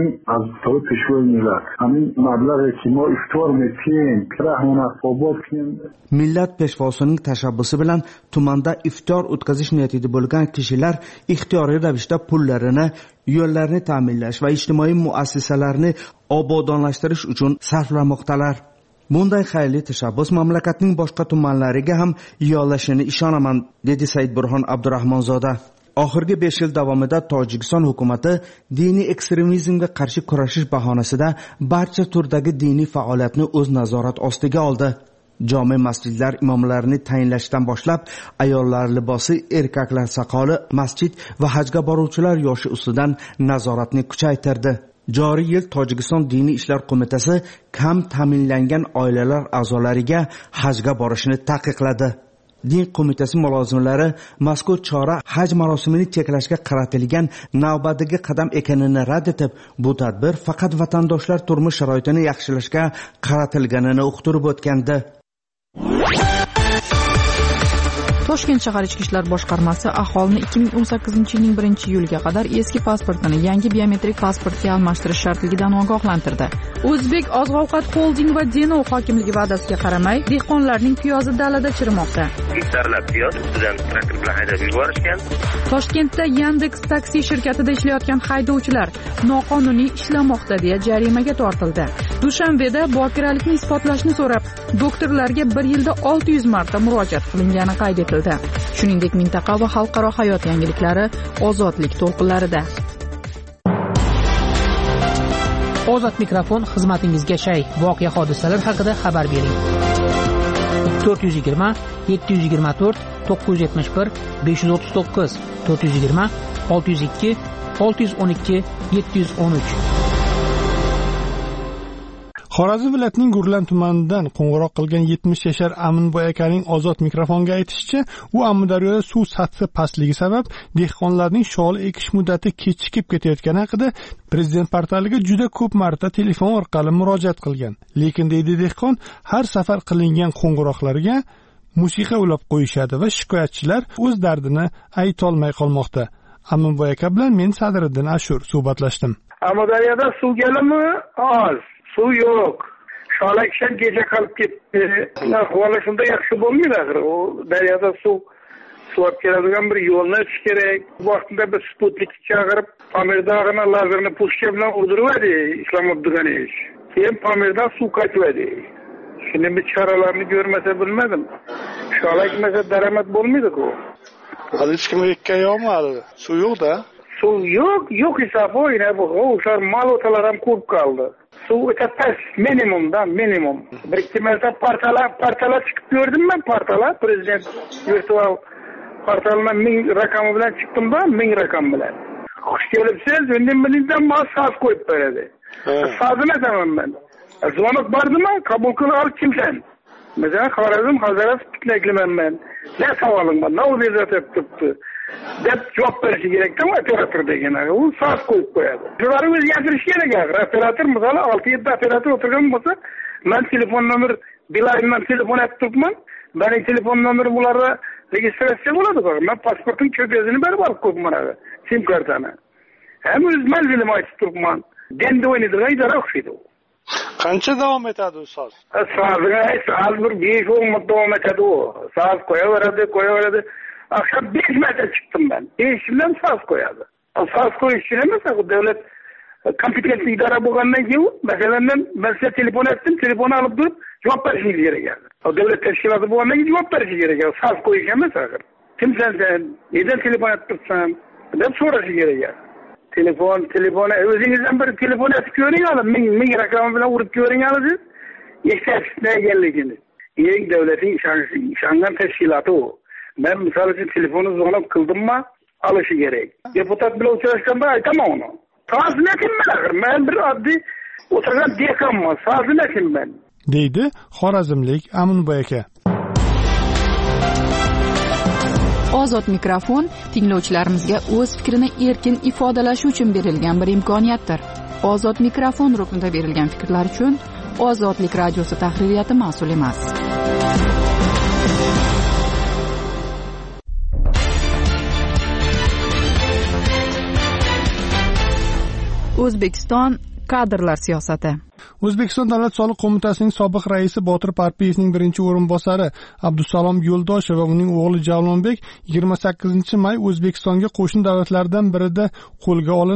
Millat peshvosining tashabbusi bilan tumanda iftor o'tkazish niyatida bo'lgan kishilar ixtiyoriy ravishda pullarini yo'llarni ta'minlash va ijtimoiy muassasalarni obodonlashtirish uchun sarflamoqdalar. Bunday xayrli tashabbus mamlakatning boshqa tumanlariga ham yo'llashini ishonaman, dedi Saidburhon Abdurahmonzoda. Oxirgi besh yil davomida Tojikiston hukumati diniy ekstremizmga qarshi kurashish bahonasida barcha turdagi diniy faoliyatni o'z nazorat ostiga oldi. Jome masjidlar imomlarini tayinlashdan boshlab ayollar libosi, erkaklar soqoli, masjid va hajga boruvchilar yoshi ustidan nazoratni kuchaytirdi. Joriy yil Tojikiston diniy ishlar qo'mitasi kam ta'minlangan oilalar a'zolariga hajga borishni taqiqladi. Din qo'mitasi mulozimlari mazkur chora haj marosimini cheklashga qaratilgan navbatdagi qadam ekanini rad etib, bu tadbir faqat vatandoshlar turmush sharoitini yaxshilashga qaratilganini uqtirib o'tgandi. Toshkent shahar ichki ishlar boshqarmasi aholini ikki ming o'n sakkizinchi yilning birinchi iyuliga qadar eski pasportini yangi biometrik pasportga almashtirish shartligidan ogohlantirdi. O'zbek oziq-ovqat xolding va Denov hokimligi va'dasiga qaramay, dehqonlarning piyozi dalada chirimoqda. Gektarlab piyoz ustidan traktor bilan haydab yuborishgan. Toshkentda Yandex taksi shirkatida ishlayotgan haydovchilar noqonuniy ishlamoqda deya jarimaga tortildi. Dushanbeda bokiralikni isbotlashni so'rab, doktorlarga bir yilda olti yuz marta murojaat qilingani qayd etildi. Shuningdek, mintaqa va xalqaro hayot yangiliklari ozodlik to'lqinlarida. Ozod mikrofon xizmatingizga shay. Voqea hodisalar haqida xabar bering. to'rt yuz yigirma yetti yuz yigirma to'rt to'qqiz yuz yetmish bir besh yuz o'ttiz to'qqiz to'rt yuz yigirma olti yuz ikki olti yuz o'n ikki yetti yuz o'n uch. Xorazm viloyatining Gurlan tumanidan qo'ng'iroq qilgan yetmish yashar Aminboy akaning ozod mikrofonga aytishicha, u Amudaryoda suv sathi pastligi sabab dehqonlarning sholi ekish muddati kechikib ketayotgani haqida prezident portaliga juda ko'p marta telefon orqali murojaat qilgan. Lekin deydi dehqon, har safar qilingan qo'ng'iroqlarga musiqa ulab qo'yishadi va shikoyatchilar o'z dardini aytolmay qolmoqda. Aminboy aka bilan men Sadriddin Ashur suhbatlashdim. Amudaryoda suv kelimi oz. Suv yo'q. Sholakshar kecha qolib ketdi. Ahvoli shunda yaxshi bo'lmaydi axir. U daryoda suv suv keladigan bir yo'lni achish kerak. Vaqtida bir sputnik chaqirib, Pamirdag'ini lazerini pushka bilan urdiradi, ishlamoqdigan ish. Keyin Pamirdan suv qaytadi. Shuni bir choralarni ko'rmasa bilmadim. Sholakmasa daromad bo'lmaydi-ku. Hali hech kim ekkan yo'qmi? Suv yo'q-da. Suv yo'q, yo'q hisob o'yna bu. O'sha mal o'talar ham ko'p qoldi. Suv o'ta past, minimumdan minimum. Bir ikki marta portalar, portalar chiqib ko'rdim men, portalar prezident virtual portaldan ming raqami bilan chiqdim-da, ming raqam bilan. Xush kelibsiz, endi mendan mas so'z qo'yib beradi. Sozini aytaman men. Zvonok bordimi? Qabul qilib olib kimsan? Mesela Xorazm Hazrat tiklakliman men. Ne savolim bor? Ne o'zingizga turibdi? deb javob berishi kerak-da operator degan. U soat qo'yib qo'yadi. Shularni o'zgartirish kerak. Operator misol olti yetti operator o'tirgan bo'lsa, men telefon nomer bilarimdan telefon aytib turibman. Mening telefon nomeri bularda registratsiya bo'ladi-ku. Men pasportning ko'piyasini berib olib qo'yibman mana. SIM kartani. Ham o'z manzilim aytib turibman. Endi o'ynaydigan idora o'xshaydi. Qancha davom etadi u so'z? So'zga so'z bir besh o'n minut davom etadi u. So'z qo'yaveradi, qo'yaveradi. Akşam beş metre çıktım ben. Eşimden saz koyadı. Saz koyuşçu mesela devlet kompetentli idare bulgandan keyin mesela ben, ben size telefon ettim. Telefonu alıp durup cevap verişiniz gerekiyor. O devlet teşkilatı bulgandan keyin cevap verişi gerekiyor. Saz koyuş mesela. Kimsen sen? Neden telefon ettirsen? Hep sonrası gerekiyor. Telefon, telefona özünüzden bir telefon etip görün alın. Min, min rakamı falan vurup görün alın siz. İşte geldiğiniz. İyi devletin işangan teşkilatı o. Ben misal için telefonu zorlanıp kıldım mı alışı gerek. Deputat bile uçuruşkanda aytamam onu. Sazı netim ben? Ben bir addi oturgan dekan mı? Sazı netim ben? Deydi Xorazmlik Aminboy aka. Ozod mikrofon tinglovchilarimizga o'z fikrini erkin ifodalashi uchun berilgan bir imkoniyatdir. Ozod mikrofon ruknida berilgan fikrlar uchun Ozodlik radiosi tahririyati mas'ul emas. O'zbekiston kadrlar siyosati. O'zbekiston Davlat soliq qo'mitasining sobiq raisi Botir Parpiyevning birinchi o'rinbosari Abdusalom Yo'ldoshev va uning o'g'li Javlonbek yigirma sakkizinchi may O'zbekistonga qo'shni davlatlardan birida qo'lga olinib,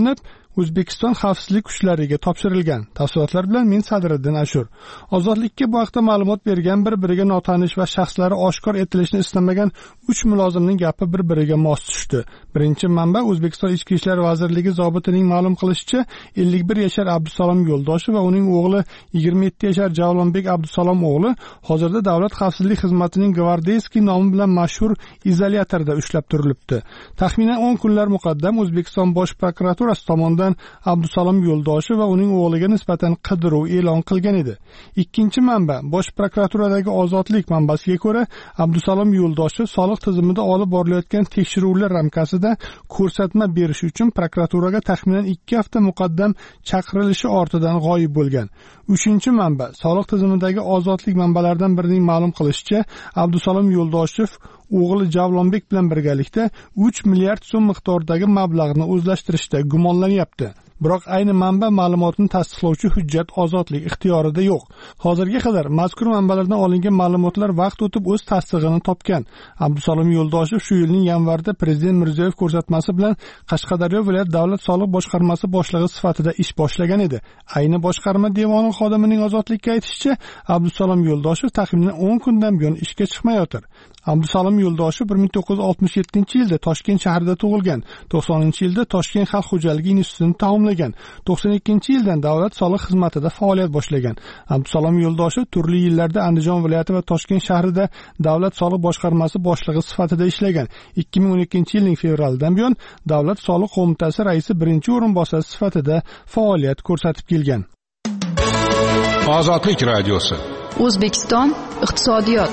O'zbekiston xavfsizlik kuchlariga topshirilgan. Tafsilotlar bilan men Sadriddin Ashur. Ozodlikka bu haqda ma'lumot bergan bir-biriga notanish va shaxslari oshkor etilishini istamagan uch mulozimning gapi bir-biriga mos tushdi. Birinchi manba O'zbekiston Ichki ishlar vazirligi zobitining ma'lum qilishicha, ellik bir yashar Abdusalom Yo'ldoshev va uning o'g'li yigirma yetti yashar Javlonbek Abdusalom o'g'li hozirda Davlat xavfsizlik xizmatining Gvardeyskiy nomi bilan mashhur izolyatorda ushlab turilibdi. Taxminan o'n kunlar muqaddam O'zbekiston Bosh prokuraturasi tomonidan Abdusalom Yo'ldoshev va uning o'g'liga nisbatan qidiruv e'lon qilgan edi. Ikkinchi manba Bosh prokuraturadagi Ozodlik manbasiga ko'ra, Abdusalom Yo'ldoshev soliq tizimida olib borilayotgan tekshiruvlar ramkasida ko'rsatma berish uchun prokuraturaga taxminan ikki hafta muqaddam chaqirilishi ortidan g'oyib bo'lgan. Uchinchi manba soliq tizimidagi Ozodlik manbalaridan birining ma'lum qilishicha, Abdusalom Yo'ldoshev o'g'li Javlonbek bilan birgalikda uch milliard so'm miqdoridagi mablag'ni o'zlashtirishda gumonlanyapti. Biroq ayni manba ma'lumotni tasdiqlovchi hujjat Ozodlik ixtiyorida yo'q. Hozirga qadar mazkur manbalardan olingan ma'lumotlar vaqt o'tib o'z tasdig'ini topgan. Abdusalom Yo'ldoshev shu yilning yanvarida Prezident Mirziyoyev ko'rsatmasi bilan Qashqadaryo viloyat davlat soliq boshqarmasi boshlig'i sifatida ish boshlagan edi. Ayni boshqarma devoni xodimining Ozodlikka aytishicha, Abdusalom Yo'ldoshev taxminan o'n kundan buyon ishga chiqmayotir. Abdusalom Yo'ldoshev bir ming to'qqiz yuz oltmish yettinchi yilda Toshkent shahrida tug'ilgan. to'qsoninchi yilda Toshkent xalq xo'jaligi institutini tamomlagan. to'qson ikkinchi yildan davlat soliq xizmatida faoliyat boshlagan. Abdusalom Yo'ldoshev turli yillarda Andijon viloyati va Toshkent shahrida davlat soliq boshqarmasi boshlig'i sifatida ishlagan. ikki ming o'n ikkinchi yilning fevralidan buyon davlat soliq qo'mitasi raisi birinchi o'rinbosari sifatida faoliyat ko'rsatib kelgan. Ozodlik radiosi. O'zbekiston iqtisodiyot.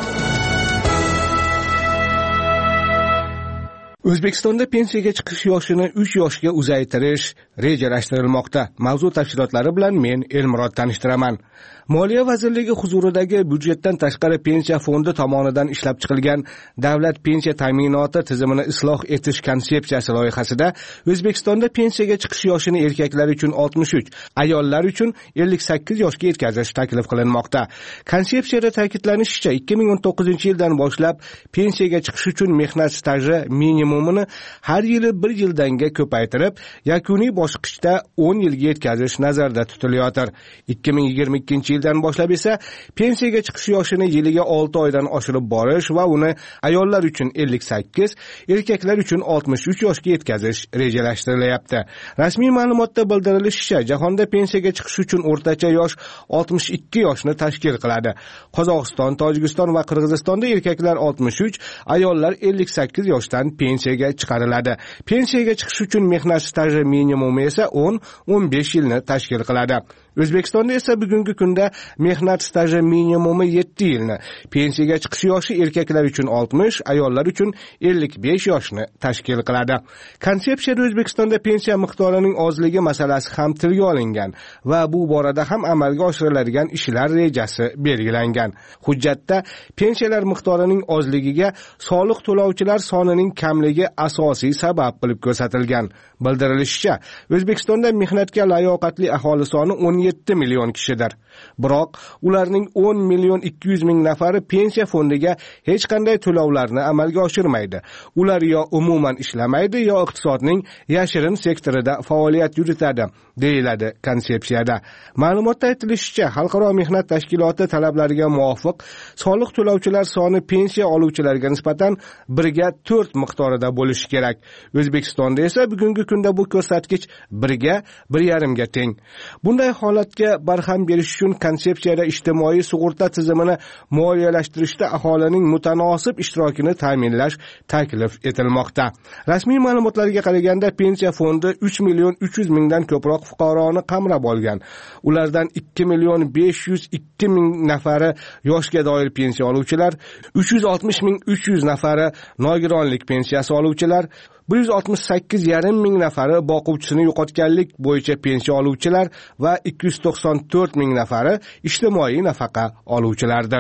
O'zbekistonda pensiyaga chiqish yoshini uch yoshga uzaytirish rejalashtirilmoqda. Mavzu tafsilotlari bilan men Elmurod tanishtiraman. Moliya vazirligi huzuridagi byudjetdan tashqari pensiya fondi tomonidan ishlab chiqilgan davlat pensiya ta'minoti tizimini isloh etish konsepsiyasi loyihasida O'zbekistonda pensiyaga chiqish yoshini erkaklar uchun oltmish uch, ayollar uchun ellik sakkiz yoshga yetkazish taklif qilinmoqda. Konsepsiyada ta'kidlanishicha, ikki ming o'n to'qqizinchi yildan boshlab pensiyaga chiqish uchun mehnat staji minimumini har yili bir yildanga ko'paytirib, yakuniy bosqichda o'n yilga yetkazish nazarda tutilayotir. ikki ming yigirma ikkinchi yildan boshlab esa pensiyaga chiqish yoshini yiliga olti oydan oshirib borish va uni ayollar uchun ellik sakkiz, erkaklar uchun oltmish uch yoshga yetkazish rejalashtirilyapti. Rasmiy ma'lumotda bildirilishicha, jahonda pensiyaga chiqish uchun o'rtacha yosh oltmish ikki yoshni tashkil qiladi. Qozog'iston, Tojikiston va Qirg'izistonda erkaklar oltmish uch, ayollar ellik sakkiz yoshdan pensiyaga chiqariladi. Pensiyaga chiqish uchun mehnat staji minimumi esa o'n o'n besh yilni tashkil qiladi. O'zbekistonda esa bugungi kunda mehnat staji minimumi yetti yilni, pensiyaga chiqish yoshi erkaklar uchun oltmish, ayollar uchun ellik besh yoshni tashkil qiladi. Konsepsiyada O'zbekistonda pensiya miqdorining ozligi masalasi ham tilga olingan va bu borada ham amalga oshiriladigan ishlar rejasi belgilangan. Hujjatda pensiyalar miqdorining ozligiga soliq to'lovchilar sonining kamligi asosiy sabab qilib ko'rsatilgan. Bildirilishicha, O'zbekistonda mehnatga layoqatli aholi soni o'n yetti million kishidir. Biroq ularning o'n million ikki yuz ming nafari pensiya fondiga hech qanday to'lovlarni amalga oshirmaydi. Ular yo umuman ishlamaydi, yo iqtisodning yashirin sektorida faoliyat yuritadi, deyiladi konsepsiyada. Ma'lumotda aytilishicha, Xalqaro mehnat tashkiloti talablariga muvofiq soliq to'lovchilar soni pensiya oluvchilarga nisbatan birga to'rt miqdorida bo'lishi kerak. O'zbekistonda esa bugungi kunda bu ko'rsatkich birga bir yarimga teng. Bunday holatga barham berish uchun konsepsiyada ijtimoiy sug'urta tizimini moliyalashtirishda aholining mutanosib ishtirokini ta'minlash taklif etilmoqda. Rasmiy ma'lumotlarga qaraganda pensiya fondi uch million uch yuz mingdan ko'proq fuqaroni qamrab olgan. Ulardan ikki million besh yuz ikki ming nafari yoshga doir pensiya oluvchilar, uch yuz oltmish ming uch yuz nafari nogironlik pensiyasi oluvchilar, bir yuz oltmish sakkiz yarim ming nafari boquvchisini yo'qotganlik bo'yicha pensiya oluvchilar va ikki yuz to'qson to'rt ming nafari ijtimoiy nafaqa oluvchilardir.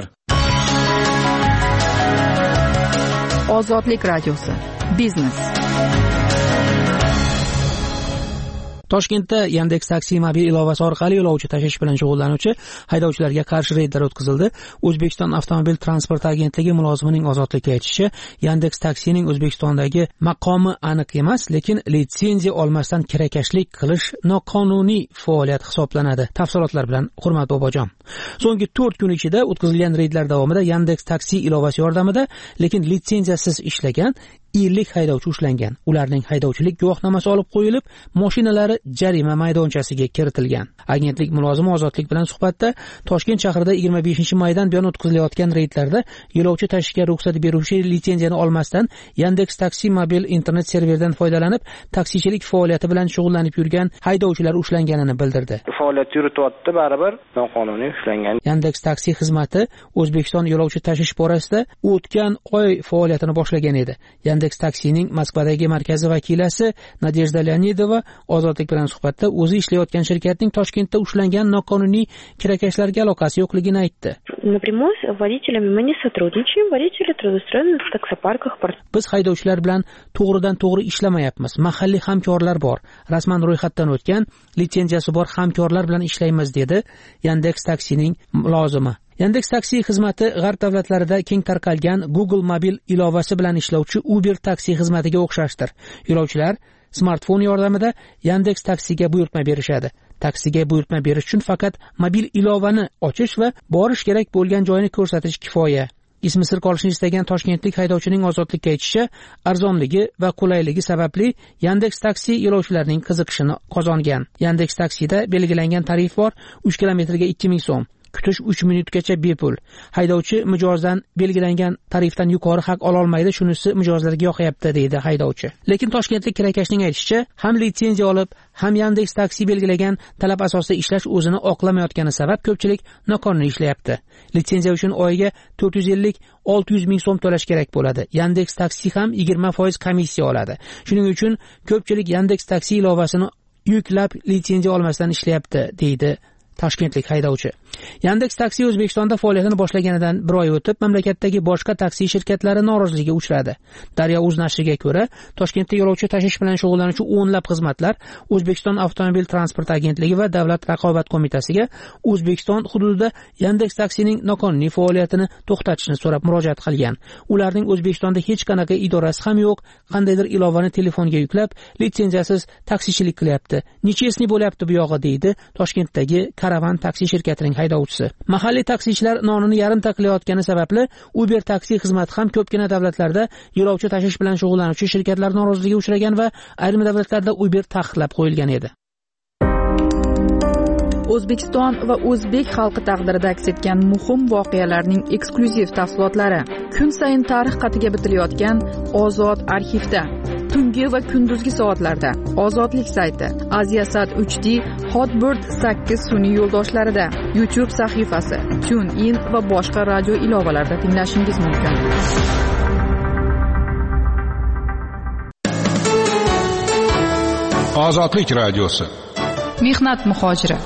Ozodlik radiosi. Biznes. Toshkentda Yandex Taksi mobil ilovasi orqali yo'lovchi tashish bilan shug'ullanuvchi haydovchilarga qarshi reydlar o'tkazildi. O'zbekiston avtomobil transport agentligi mulozimining ozodlikka aytishicha, Yandex Taksining O'zbekistondagi maqomi aniq emas, lekin litsenziya olmasdan kirakashlik qilish noqonuniy faoliyat hisoblanadi. Tafsilotlar bilan Hurmat Bobojon. So'nggi to'rt kun ichida o'tkazilgan reydlar davomida Yandex Taksi ilovasi yordamida, lekin litsenziyasiz ishlagan ellik haydovchi ushlangan. Ularning haydovchilik guvohnomasi olib qo'yilib, mashinalari jarima maydonchasiga kiritilgan. Agentlik mulozimi Ozodlik bilan suhbatda Toshkent shahrida yigirma beshinchi maydan buyon o'tkazilayotgan reydlarda yo'lovchi tashishga ruxsat beruvchi litsenziyani olmasdan Yandex Taksi mobil internet serveridan foydalanib, taksichilik faoliyati bilan shug'ullanib yurgan haydovchilar ushlanganini bildirdi. Faoliyat yurityapti, baribir noqonuniy ushlangan. Yandex Taksi xizmati O'zbekiston yo'lovchi tashish borasida o'tgan oy faoliyatini boshlagan edi. Yandex Taksining Moskvadagi markazi vakilasi Nadejda Leonidova Ozodlik bilan suhbatda o'zi ishlayotgan shirkatning Toshkentda ushlangan noqonuniy kirakashlarga aloqasi yo'qligini aytdi. Напрямую с водителями мы не сотрудничаем. Водители трудоустроены в таксопарках. Biz haydovchilar bilan to'g'ridan to'g'ri ishlamayapmiz. Mahalliy hamkorlar bor. Rasman ro'yxatdan o'tgan, litsenziyasi bor hamkorlar bilan ishlaymiz, dedi Yandex Taksining mulozimi. Yandex Taksi xizmati g'arb davlatlarida keng tarqalgan Google mobil ilovasi bilan ishlovchi Uber taksi xizmatiga o'xshashdir. Yo'lovchilar smartfon yordamida Yandex Taksiga buyurtma berishadi. Taksiga buyurtma berish uchun faqat mobil ilovani ochish va borish kerak bo'lgan joyni ko'rsatish kifoya. Ismi sir qolishini istagan toshkentlik haydovchining Ozodlikka aytishicha, arzonligi va qulayligi sababli Yandex Taksi yo'lovchilarning qiziqishini qozongan. Yandex Taksida belgilangan tarif bor, uch kilometrga ikki ming so'm. Kutish uch minutgacha bepul. Haydovchi mijozdan belgilangan tarifdan yuqori haq ola olmaydi, shunisi mijozlarga yoqayapti, deydi haydovchi. Lekin toshkentlik kirakashning aytishicha, ham litsenziya olib, ham Yandex Taksi belgilagan talab asosida ishlash o'zini oqlamayotgani sabab ko'pchilik noqonuniy ishlayapti. Litsenziya uchun oyiga to'rt yuz ellik olti yuz ming so'm to'lash kerak bo'ladi. Yandex Taksi ham yigirma foiz komissiya oladi. Shuning uchun ko'pchilik Yandex Taksi ilovasini yuklab litsenziya olmasdan ishlayapti, deydi toshkentlik haydovchi. Yandex Taksi O'zbekistonda faoliyatini boshlaganidan bir oy o'tib, mamlakatdagi boshqa taksi shirkatlari noroziligiga uchradi. Daryo o'z nashriga ko'ra, Toshkentda yo'lovchi tashish bilan shug'ullanuvchi o'nlab xizmatlar O'zbekiston avtomobil transport agentligi va Davlat raqobat qo'mitasiga O'zbekiston hududida Yandex Taksining noqonuniy faoliyatini to'xtatishni so'rab murojaat qilgan. Ularning O'zbekistonda hech qanaqa idorasi ham yo'q, qandaydir ilovani telefonga yuklab, litsenziyasiz taksichilik qilyapti. Nechesini bo'lyapti bu yog'i, deydi Toshkentdagi Karavan taksi shirkatining haydovchisi. Mahalliy taksichilar nonini yarimta qilayotgani sababli Uber taksi xizmati ham ko'pgina davlatlarda yo'lovchi tashish bilan shug'ullanuvchi shirkatlar noroziligiga uchragan va ayrim davlatlarda Uber taqiqlab qo'yilgan edi. O'zbekiston va o'zbek xalqi taqdirida aks etgan muhim voqealarning eksklyuziv tafsilotlari kun sayin tarix qatiga bitilayotgan Ozod arxivda, tungi va kunduzgi soatlarda, Ozodlik sayti, Aziasat uch D, Hotbird sakkiz sun'iy yo'ldoshlarida, YouTube sahifasi, TuneIn va boshqa radio ilovalarida tinglashingiz mumkin. Ozodlik radiosi. Mehnat muhojiri.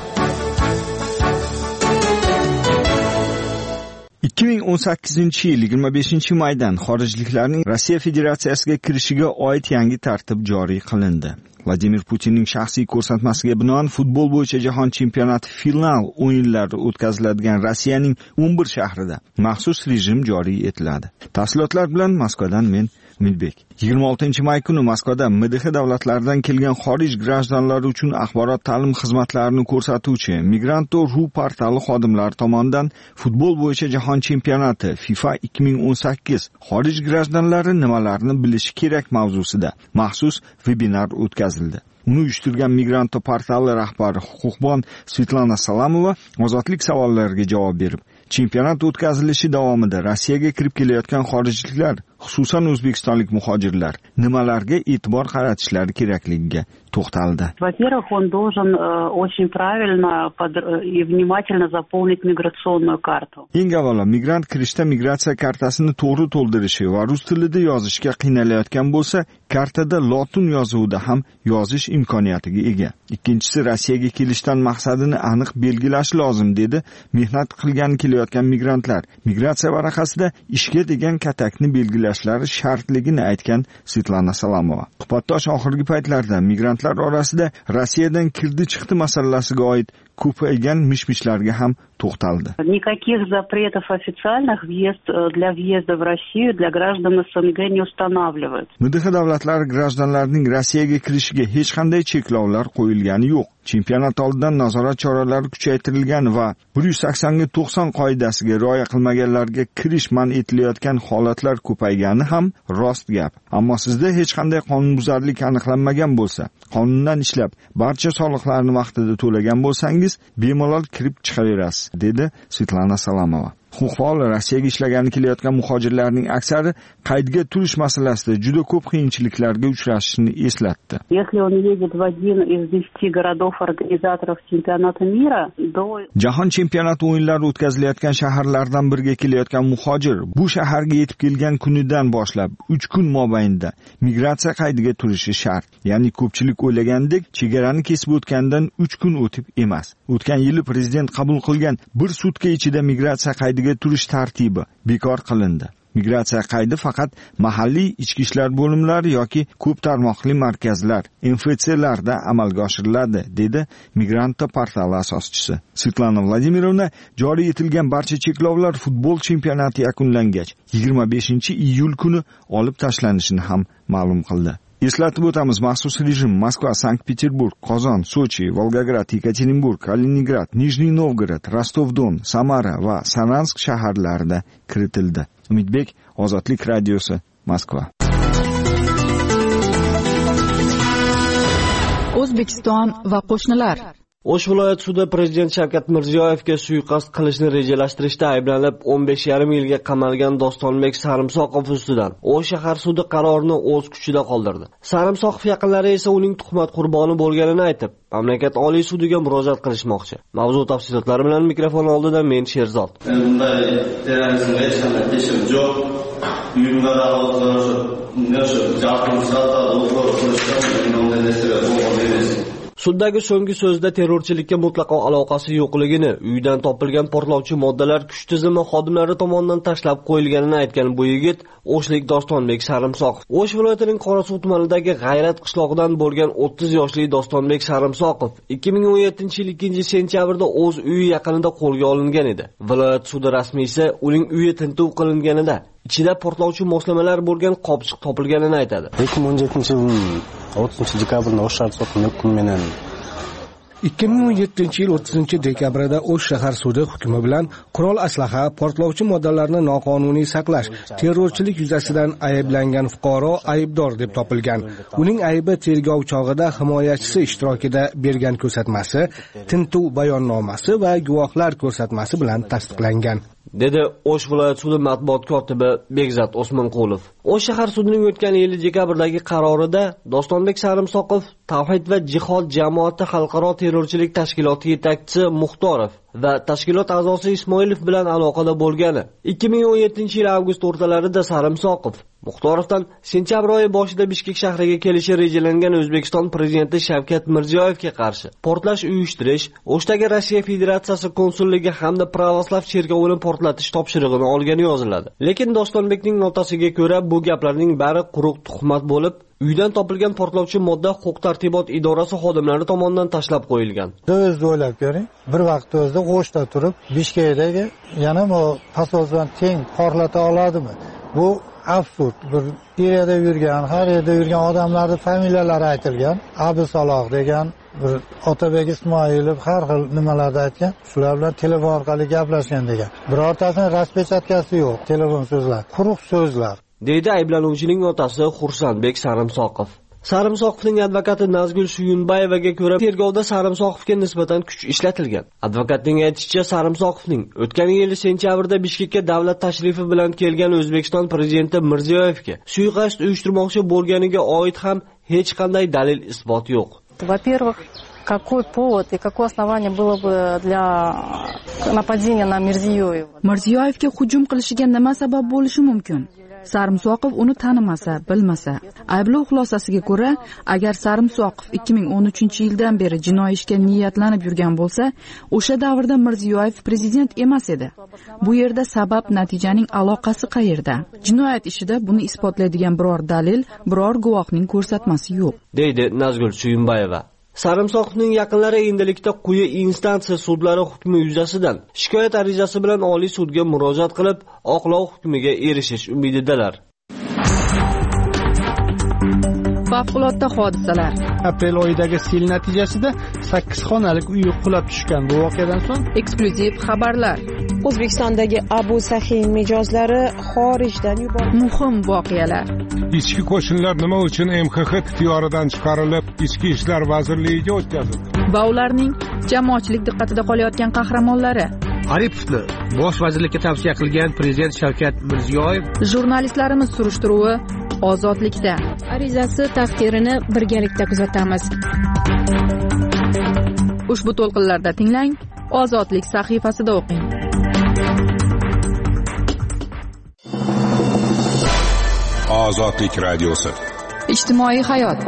ikki ming o'n sakkizinchi yil yigirma beshinchi maydan xorijliklarning Rossiya Federatsiyasiga kirishiga oid yangi tartib joriy qilindi. Vladimir Putinning shaxsiy ko'rsatmasiga binoan futbol bo'yicha jahon chempionati final o'yinlari o'tkaziladigan Rossiyaning o'n bir shahrida maxsus rejim joriy etiladi. Tafsilotlar bilan Moskvadan men Umidbek. yigirma oltinchi may kuni Moskvada M D H davlatlaridan kelgan xorij grajdanlari uchun axborot ta'lim xizmatlarini ko'rsatuvchi Migrant.ru portali xodimlari tomonidan futbol bo'yicha jahon chempionati FIFA ikki ming o'n sakkiz xorij grajdanlari nimalarni bilishi kerak mavzusida maxsus vebinar o'tkazildi. Uni uyushtirgan Migrant portali rahbari huquqbon Svetlana Salamova ozodlik savollariga javob berib, chempionat o'tkazilishi davomida Rossiyaga kirib kelayotgan xorijliklar, xususan o'zbekistonlik muhojirlar, nimalarga e'tibor qaratishlari kerakligiga to'xtaldi. Во-первых, он должен э, очень правильно под, э, и внимательно заполнить миграционную карту. Eng avvalo, migrant kirishda migratsiya kartasini to'g'ri to'ldirishi va rus tilida yozishga qiynalayotgan bo'lsa, kartada lotin yozuvida ham yozish imkoniyatiga ega. Ikkinchisi, Rossiyaga kelishdan maqsadini aniq belgilash lozim, dedi mehnat qilgan kelayotgan migrantlar. Migratsiya varaqasida ishga degan katakni belgilashlari shartligini aytgan Svetlana Salamova. Suhbatdosh oxirgi paytlarda migrant deputatlar orasida Rossiyadan kirdi chiqdi masalasiga oid ko'paygan mishmishlarga ham to'xtaldi. Никаких запретов официальных въезд для въезда в Россию для граждан СНГ не устанавливают. M D H davlatlari grajdanlarining Rossiyaga kirishiga hech qanday cheklovlar qo'yilgani yo'q. Chempionat oldidan nazorat choralari kuchaytirilgan va bir yuz sakson ga to'qson qoidasiga rioya qilmaganlarga kirish man etilayotgan holatlar ko'paygani ham rost gap. Ammo sizda hech qanday qonunbuzarlik aniqlanmagan bo'lsa, qonundan ishlab, barcha soliqlarni vaqtida to'lagan bo'lsangiz, bemalol kirib chiqaverasiz, dedi Svetlana Salamova. Huquqbon Rossiyaga ishlagani kelayotgan muhojirlarning aksari qaydga turish masalasida juda ko'p qiyinchiliklarga uchrashishini eslatdi. Если он едет в один из десяти городов-организаторов чемпионата мира, до Jahon chempionati o'yinlari o'tkazilayotgan shaharlardan biriga kelayotgan muhojir bu shaharga yetib kelgan kunidan boshlab uch kun mobaynida migratsiya qaydiga turishi shart. Ya'ni ko'pchilik o'ylagandek, chegarani kesib o'tgandan uch kun o'tib emas. O'tgan yili prezident qabul qilgan bir sutka ichida migratsiya qaydi turish tartibi bekor qilindi. Migratsiya qaydi faqat mahalliy ichki ishlar bo'limlari yoki ko'p tarmoqli markazlar, M F C'larda amalga oshiriladi, dedi Migranta portali asoschisi. Svetlana Vladimirovna joriy etilgan barcha cheklovlar futbol chempionati yakunlangach yigirma beshinchi iyul kuni olib tashlanishini ham ma'lum qildi. Eslatib o'tamiz, maxsus rejim Moskva, Sankt-Peterburg, Qozon, Sochi, Volgograd, Yekaterinburg, Kaliningrad, Nijniy Novgorod, Rostov-Don, Samara va Saransk shaharlarida kiritildi. Umidbek, Ozodlik radiosi, Moskva. O'zbekiston va qo'shnilar. O'sh viloyat sudi prezident Shavkat Mirziyoyevga suiqasd qilishni rejalashtirishda ayblanib o'n besh yarim yilga qamalgan Dostonbek Sarimsoqov ustidan O'sh shahar sudi qarorini o'z kuchida qoldirdi. Sarimsoqov yaqinlari esa uning tuhmat qurboni bo'lganini aytib, mamlakat Oliy sudiga murojaat qilishmoqchi. Mavzu tafsilotlari bilan mikrofon oldida men Sherzod. Bunday terrorizmga hech qanday teshim yo'q. Uyimda Suddagi so'nggi so'zda terrorchilikka mutlaqo aloqasi yo'qligini, uydan topilgan portlovchi moddalar kuch tizimi xodimlari tomonidan tashlab qo'yilganini aytgan bu yigit O'shlik Dostonbek Sarimsoqov. O'sh viloyatining Qorasuv tumanidagi G'ayrat qishlog'idan bo'lgan o'ttiz yoshli Dostonbek Sarimsoqov ikki ming o'n yettinchi yil ikkinchi sentyabrda o'z uyi yaqinida qo'lga olingan edi. Viloyat sudi rasmiysi uning uyi tintuv qilinganida ichida portlovchi moslamalar bo'lgan qopchiq topilganini aytadi. ikki ming o'n yettinchi yil o'ttizinchi dekabrda O'sh shahar sudi hukmidan ikki ming o'n yettinchi yil o'ttizinchi dekabrda O'sh shahar sudi hukmi bilan qurol aslaha, portlovchi moddalarni noqonuniy saqlash, terrorchilik yuzasidan ayblangan fuqaro aybdor deb topilgan. Uning aybi tergov chog'ida himoyachisi ishtirokida bergan ko'rsatmasi, tintuv bayonnomasi va guvohlar ko'rsatmasi bilan tasdiqlangan, dedi O'sh viloyat sudi matbuot kotibi Bekzat Osmonqulov. O'sh shahar sudining o'tgan yil dekabrdagi qarorida Dostonbek Sarimsoqov Tavhid va jihod jamoati xalqaro terrorchilik tashkiloti yetakchisi Muxtorov va tashkilot a'zosi Ismoilov bilan aloqada bo'lgani. ikki ming o'n yettinchi yil avgust o'rtalarida Sarimsoqov Muxtorovdan sentyabr oyi boshida Bishkek shahriga kelishi rejalangan O'zbekiston prezidenti Shavkat Mirziyoyevga qarshi portlash uyushtirish, O'shdagi Rossiya Federatsiyasi konsulligi hamda Pravoslav cherkovini portlatish topshirig'ini olgani yoziladi. Lekin Dostonbekning notasiga ko'ra bu gaplarning bari quruq tuhmat bo'lib, uydan topilgan portlovchi modda huquq-tartibot idorasi xodimlari tomonidan tashlab qo'yilgan. O'zingiz o'ylab ko'ring, bir vaqt o'zida O'shda turib, Bishkekdagi yana bu pasozdan teng portlata oladimi? Bu absurd. Bir yerda yurgan, har yerda yurgan odamlarning familiyalari aytilgan. Abdusaloh degan, bir Otabek Ismoilov har xil nimalarni aytgan. Shular bilan telefon orqali gaplashgan degan. Birortasining raspechatkasi yo'q, telefon so'zlar, quruq so'zlar, deydi ayblanuvchining otasi Xursandbek Sarimsoqov. Sarimsoqovning advokati Nazgul Suyunbayevaga ko'ra, tergovda Sarimsoqovga nisbatan kuch ishlatilgan. Advokatning aytishicha, Sarimsoqovning o'tgan yil sentyabrda Bishkekka davlat tashrifi bilan kelgan O'zbekiston prezidenti Mirziyoyevga suiqasd uyushtirmoqchi bo'lganiga oid ham hech qanday dalil isbot yo'q. Во-первых, какой повод и какое основание было бы для нападения на Mirziyoyev? Mirziyoyevga hujum qilishiga nima sabab bo'lishi mumkin? Sarimsoqov uni tanimasa, bilmasa. Ayblov xulosasiga ko'ra, agar Sarimsoqov ikki ming o'n uchinchi yildan beri jinoiy ishga niyatlanib yurgan bo'lsa, o'sha davrda Mirziyoyev prezident emas edi. Bu yerda sabab natijaning aloqasi qayerda? Jinoyat ishida buni isbotlaydigan biror dalil, biror guvohning ko'rsatmasi yo'q, deydi Nazgul Suyunbayeva. Sarimsoqovning yaqinlari endilikda quyi instansiya sudlari hukmi yuzasidan shikoyat arizasi bilan Oliy sudga murojaat qilib, oqlov hukmiga erishish umididalar. Favqulodda hodisalar. Aprel oyidagi sel natijasida sakkiz xonalik uy qulab tushgan. Bu voqeadan so'ng eksklyuziv xabarlar. O'zbekistondagi Abu Sahiy mijozlari xorijdan yuborildi. Muhim voqealar. Ichki qo'shinlar nima uchun M X X ixtiyoridan chiqarilib, Ichki ishlar vazirligiga o'tkazildi? Va ularning jamoatchilik diqqatida qolayotgan qahramonlari. Aripovni bosh vazirlikka tavsiya qilgan prezident Shavkat Mirziyoyev. Jurnalistlarimiz surishtiruvi Ozodlikda. Arizasi taqdirini birgalikda kuzatamiz. Ushbu to'lqinlarda tinglang, Ozodlik sahifasida o'qing. Ozodlik radiosi. Ijtimoiy hayot.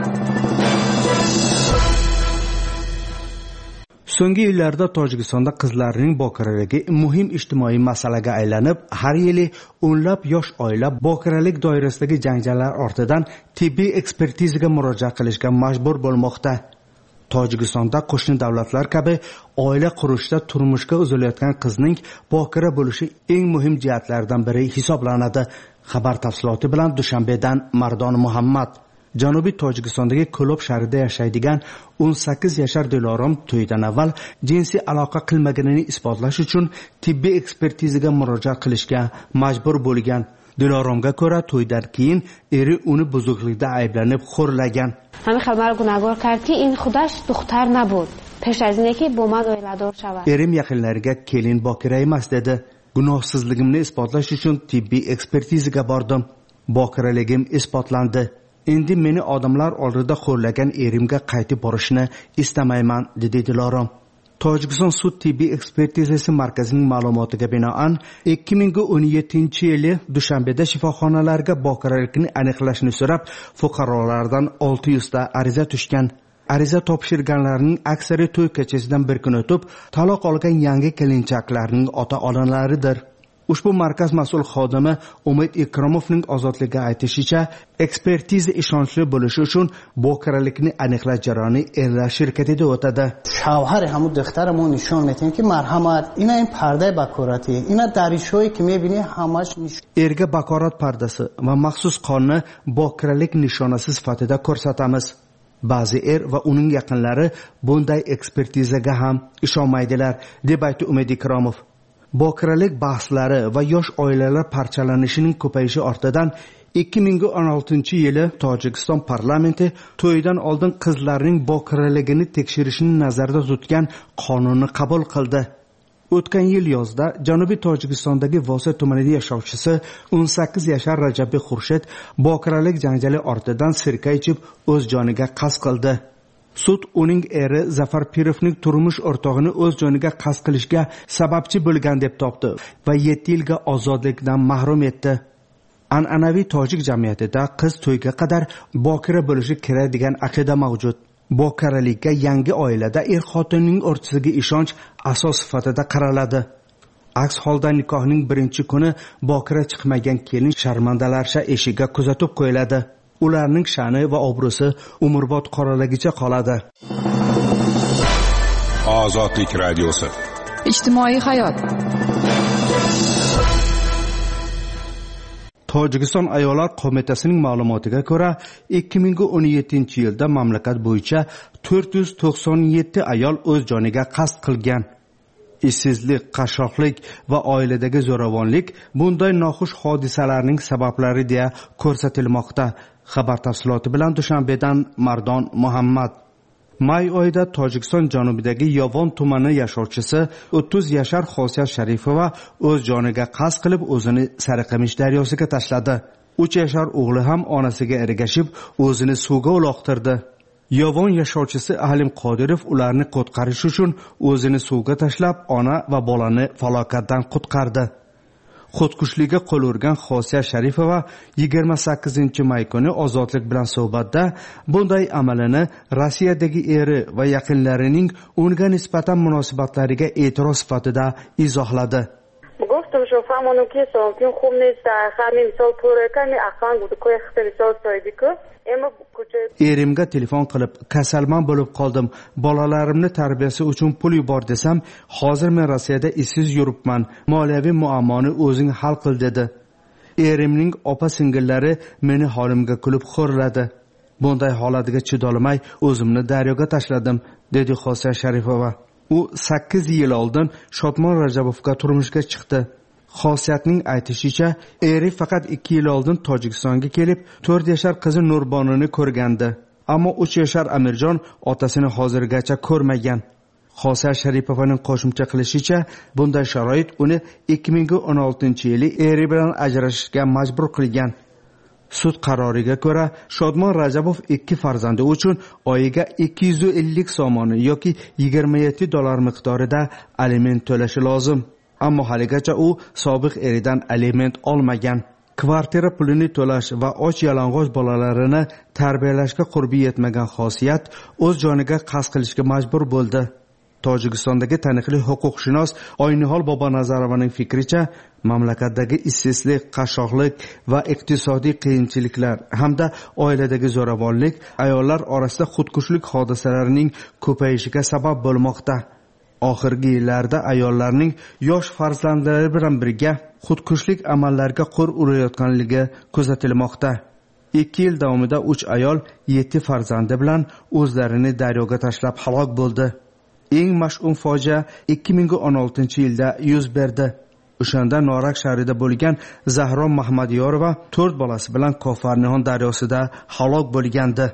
So'nggi yillarda Tojikistonda qizlarning bokiraligi muhim ijtimoiy masalaga aylanib, har yili o'nlab yosh oila bokiralik doirasidagi janjallar ortidan tibbiy ekspertizaga murojaat qilishga majbur bo'lmoqda. Tojikistonda qo'shni davlatlar kabi oila qurishda turmushga uzilayotgan qizning bokira bo'lishi eng muhim jihatlardan biri hisoblanadi. Xabar tafsiloti bilan Dushanbedan Mardon Muhammad. Janubiy Tojikistondagi Ko'lob shahrida yashaydigan o'n sakkiz yashar Dilorom to'ydan avval jinsiy aloqa qilmaganini isbotlash uchun tibbiy ekspertizaga murojaat qilishga majbur bo'lgan. Diloromga ko'ra to'ydan keyin eri uni buzuqlikda ayblanib xo'rlagan. همه خبر گناهگار کرد که این خودش دختر نبود. پیش از اینکه با من اویلادور شود. Erim yaqinlariga kelin bokira emas dedi. Gunohsizligimni isbotlash uchun tibbiy ekspertizaga bordim. Bokiraligim isbotlandi. Endi meni odamlar oldida xo'rlagan erimga qaytib borishni istamayman, dedi Dilorom. Tojikiston sud tibbiy ekspertizasi markazining ma'lumotiga binoan ikki ming o'n yettinchi yili Dushanbeda shifoxonalarga bokiralikni aniqlashni so'rab, fuqarolardan olti yuz ta ariza tushgan. Ariza topshirganlarning aksari to'y kechasidan bir kun o'tib, taloq olgan yangi kelinchaklarning ota-onalaridir. Ushbu markaz mas'ul xodimi Umid Ikromovning Ozodlikka aytishicha, ekspertiza ishonchli bo'lishi uchun bokiralikni aniqlash jarayoni erlar shirkatida o'tadi. شوهر همون دخترمون نشون میدیم که مرحمت اینا این پرده بکاراتیه اینا دریشویی که میبینی همش نشون erga bakorat pardasi va maxsus qonni bokiralik nishonasi sifatida ko'rsatamiz. Ba'zi er va uning yaqinlari bunday ekspertizaga ham ishonmaydilar, deb aytdi Umid Ikromov. Bokiralik bahslari va yosh oilalar parchalanishining ko'payishi ortidan ikki ming o'n oltinchi yili Tojikiston parlamenti to'ydan oldin qizlarning bokiraligini tekshirishni nazarda tutgan qonunni qabul qildi. O'tgan yil yozda Janubiy Tojikistondagi Vosa tumanida yashovchisi o'n sakkiz yashar Rajabiy Xurshid bokiralik janjali ortidan sirka ichib o'z joniga qasd qildi. Sud uning eri Zafar Pirovning turmush o'rtog'ini o'z joniga qasd qilishga sababchi bo'lgan deb topdi va yetti yilga ozodlikdan mahrum etdi. An'anaviy tojik jamiyatida qiz to'yga qadar bokira bo'lishi kerak degan aqida mavjud. Bokiralikka yangi oilada er xotinning o'rtasidagi ishonch asos sifatida qaraladi. Aks holda nikohning birinchi kuni bokira chiqmagan kelin sharmandalarcha eshikka kuzatib qo'yiladi. Ularning sha'ni va obro'si umrbod qoralagicha qoladi. Ozodlik radiosi. Ijtimoiy hayot. Tojikiston ayollar qo'mitasining ma'lumotiga ko'ra, ikki ming o'n yettinchi yilda mamlakat bo'yicha to'rt yuz to'qson yetti ayol o'z joniga qasd qilgan. Ishsizlik, qashshoqlik va oiladagi zo'ravonlik bunday noxush hodisalarning sabablari deya ko'rsatilmoqda. Xabar tafsiloti bilan Dushanbedan Mardon Muhammad. May oyida Tojikiston janubidagi Yovon tumani yashovchisi o'ttiz yashar Xosiyat Sharifova o'z joniga qasd qilib o'zini Sariqamish daryosiga tashladi. uch yashar o'g'li ham onasiga ergashib o'zini suvga uloqtirdi. Yovon yashovchisi Alim Qodirov ularni qutqarish uchun o'zini suvga tashlab ona va bolani falokatdan qutqardi. xudkushlikka qo'l urgan Xosiya Sharipova yigirma sakkizinchi may kuni Ozodlik bilan suhbatda bunday amalini Rossiyadagi eri va yaqinlarining unga nisbatan munosabatlariga e'tiroz sifatida izohladi. گفتم شو فهمونم که سومپین خوب نیست همین مثال پوره کنی اقام بود که اختیار سایدی که اما erimga telefon qilib kasalman bo'lib qoldim, bolalarimni tarbiyasi uchun pul yubor desam, hozir men Rossiyada ishsiz yuribman, moliyaviy muammoni o'zing hal qil dedi. Erimning opa singillari meni holimga kulib xo'rladi. Bunday holatiga chidolmay o'zimni daryoga tashladim, dedi Xosiya Sharipova. U sakkiz yil oldin Shodmon Rajabovga turmushga chiqdi. Xosiyatning aytishicha, eri faqat ikki yil oldin Tojikistonga kelib, to'rt yashar qizi Nurbonini ko'rgandi. Ammo uch yashar Amirjon otasini hozirgacha ko'rmagan. Xosiya Sharipovaning qo'shimcha qilishicha, bunday sharoit uni ikki ming o'n oltinchi yili eri bilan ajrashishga majbur qilgan. Sud qaroriga ko'ra, Shodmon Rajabov ikki farzandi uchun oyiga ikki yuz ellik somoni yoki yigirma yetti dollar miqdorida aliment to'lashi lozim. Ammo haligacha u sobiq eridan aliment olmagan. Kvartira pulini to'lash va och yalang'och bolalarini tarbiyalashga qurbi yetmagan Xosiyat o'z joniga qasd qilishga majbur bo'ldi. Tojikistondagi taniqli huquqshunos Oynihol Bobonazarovaning fikricha, mamlakatdagi ishsizlik, qashshoqlik va iqtisodiy qiyinchiliklar hamda oiladagi zo'ravonlik ayollar orasida xudkushlik hodisalarining ko'payishiga sabab bo'lmoqda. Oxirgi yillarda ayollarning yosh farzandlari bilan birga xudkushlik amallariga qo'l urayotganligi kuzatilmoqda. ikki yil davomida uch ayol yetti farzandi bilan o'zlarini daryoga tashlab halok bo'ldi. Eng mash'um fojia ikki ming o'n oltinchi yilda yuz berdi. O'shanda Norak shahrida bo'lgan Zahro Mahmadiyorova to'rt bolasi bilan Kofarnihon daryosida halok bo'lgandi.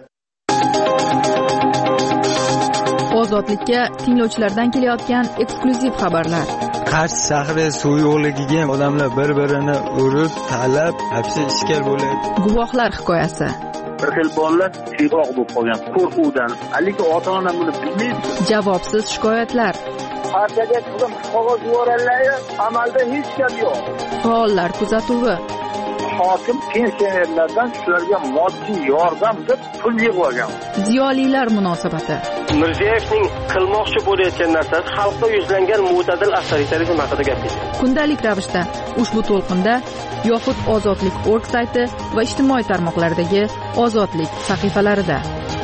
Ozodlikka tinglovchilardan kelayotgan eksklyuziv xabarlar. Qarsh shahri suv yo'qligiga odamlar bir-birini urib, talab, hapsi ishkal bo'ladi. Guvohlar hikoyasi. Bir xil bolalar siyg'oq bo'lib qolgan qo'rquvdan, haligi ota-ona buni bilmaydi. Javobsiz shikoyatlar. Partiyaga chiqib qog'oz yuborganlar, amalda hech gap yo'q. Faollar kuzatuvi. Hokim pensionerlardan shularga moddiy yordam deb pul yig'ib. Ziyolilar munosabati. Mirziyoyevning qilmoqchi bo'layotgan narsasi xalqqa yuzlangan mo'tadil avtoritarizm haqida gapirdi. Kundalik ravishda ushbu to'lqinda yoxud Ozodlik nokta org sayti va ijtimoiy tarmoqlardagi Ozodlik sahifalarida.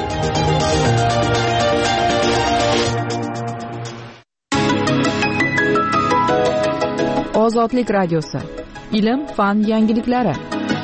Ozodlik radiosi. Ilm, fan yangiliklari.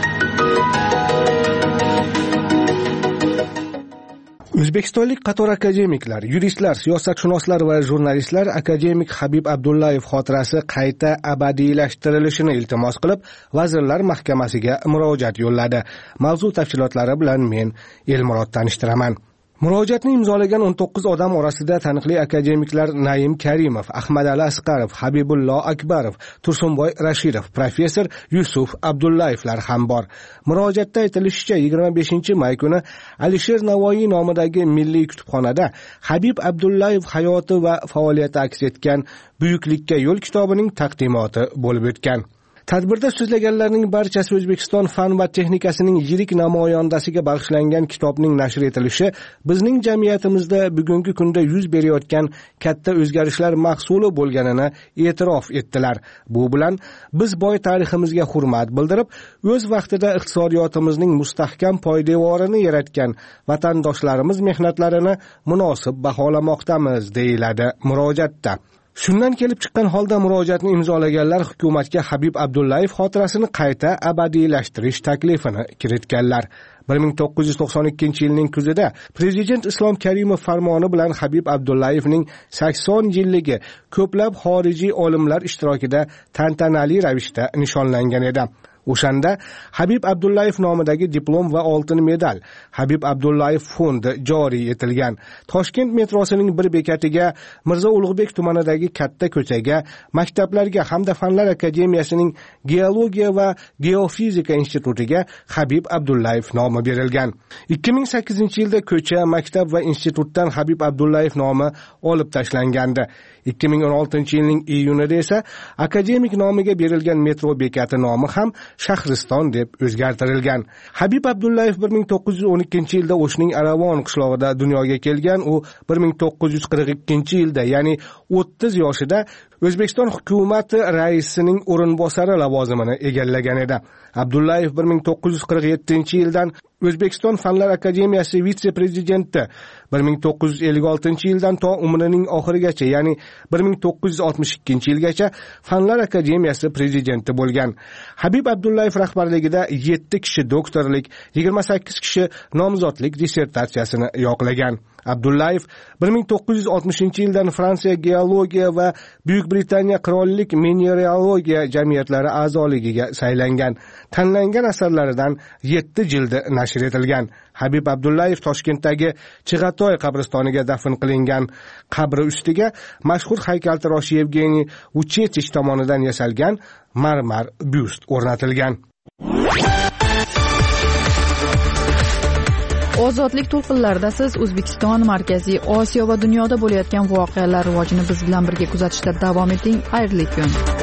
O'zbekistonlik qator akademiklar, yuristlar, siyosatshunoslar va jurnalistlar akademik Habib Abdullayev xotirasi qayta abadiylashtirilishiini iltimos qilib, Vazirlar Mahkamasiga murojaat yo'lladi. Mavzu tafsilotlari bilan men Elmurod tanishtiraman. Murojaatni imzolagan o'n to'qqiz odam orasida taniqli akademiklar Naim Karimov, Ahmadali Asqarov, Habibullo Akbarov, Tursunboy Rashidov, professor Yusuf Abdullayevlar ham bor. Murojaatda aytilishicha, yigirma beshinchi may kuni Alisher Navoiy nomidagi Milliy kutubxonada Habib Abdullayev hayoti va faoliyati aks etgan Buyuklikka yo'l kitobining taqdimoti bo'lib o'tgan. Tadbirda so'zlaganlarning barchasi O'zbekiston fan va texnikasining yirik namoyandasiga bag'ishlangan kitobning nashr etilishi bizning jamiyatimizda bugungi kunda yuz berayotgan katta o'zgarishlar mahsuli bo'lganini e'tirof etdilar. Bu bilan biz boy tariximizga hurmat bildirib, o'z vaqtida iqtisodiyotimizning mustahkam poydevorini yaratgan vatandoshlarimiz mehnatlarini munosib baholamoqdamiz, deyiladi murojaatda. Shundan kelib chiqqan holda murojaatni imzolaganlar hukumatga Habib Abdullayev xotirasini qayta abadiylashtirish taklifini kiritganlar. bir ming to'qqiz yuz to'qson ikkinchi yilning kuzida Prezident Islom Karimov farmoni bilan Habib Abdullayevning sakson yilligi ko'plab xorijiy olimlar ishtirokida tantanali ravishda nishonlangan edi. O'shanda Habib Abdullayev nomidagi diplom va oltin medal Habib Abdullayev fondi joriy etilgan. Toshkent metrosining bir bekatiga, Mirzo Ulug'bek tumanidagi katta ko'chaga, maktablarga hamda Fanlar akademiyasining geologiya va geofizika institutiga Habib Abdullayev nomi berilgan. ikki ming sakkizinchi yilda ko'cha, maktab va institutdan Habib Abdullayev nomi olib tashlangandi. ikki ming o'n oltinchi yilning iyunida esa akademik nomiga berilgan metro bekati nomi ham Shahriston deb o'zgartirilgan. Habib Abdullayev bir ming to'qqiz yuz o'n ikkinchi yilda O'shning Aravon qishlog'ida dunyoga kelgan. U bir ming to'qqiz yuz qirq ikkinchi yilda, ya'ni o'ttiz yoshida O'zbekiston hukumati raisining o'rinbosari lavozimini egallagan edi. Abdullayev bir ming to'qqiz yuz qirq yettinchi yildan O'zbekiston Fanlar akademiyasi vitse-prezidenti, bir ming to'qqiz yuz ellik oltinchi yildan to umrining oxirigacha, ya'ni bir ming to'qqiz yuz oltmish ikkinchi yilgacha Fanlar akademiyasi prezidenti bo'lgan. Habib Abdullayev rahbarligida yetti kishi doktorlik, yigirma sakkiz kishi nomzodlik dissertatsiyasini yoqlagan. Abdullayev bir ming to'qqiz yuz oltmishinchi yildan Fransiya geologiya va Buyuk Britaniya qirollik mineralogiya jamiyatlari a'zoligiga saylangan. Tanlangan asarlaridan yetti jildi nashr etilgan. Habib Abdullayev Toshkentdagi Chig'atoy qabristoniga dafn qilingan. Qabri ustiga mashhur haykaltarosh Yevgeniy Uchetich tomonidan yasalgan marmar byust o'rnatilgan. Ozodlik to'lqinlarida siz O'zbekiston, Markaziy Osiyo va dunyoda bo'layotgan voqealar rivojini biz bilan birga kuzatishda davom eting. Xayrli kun.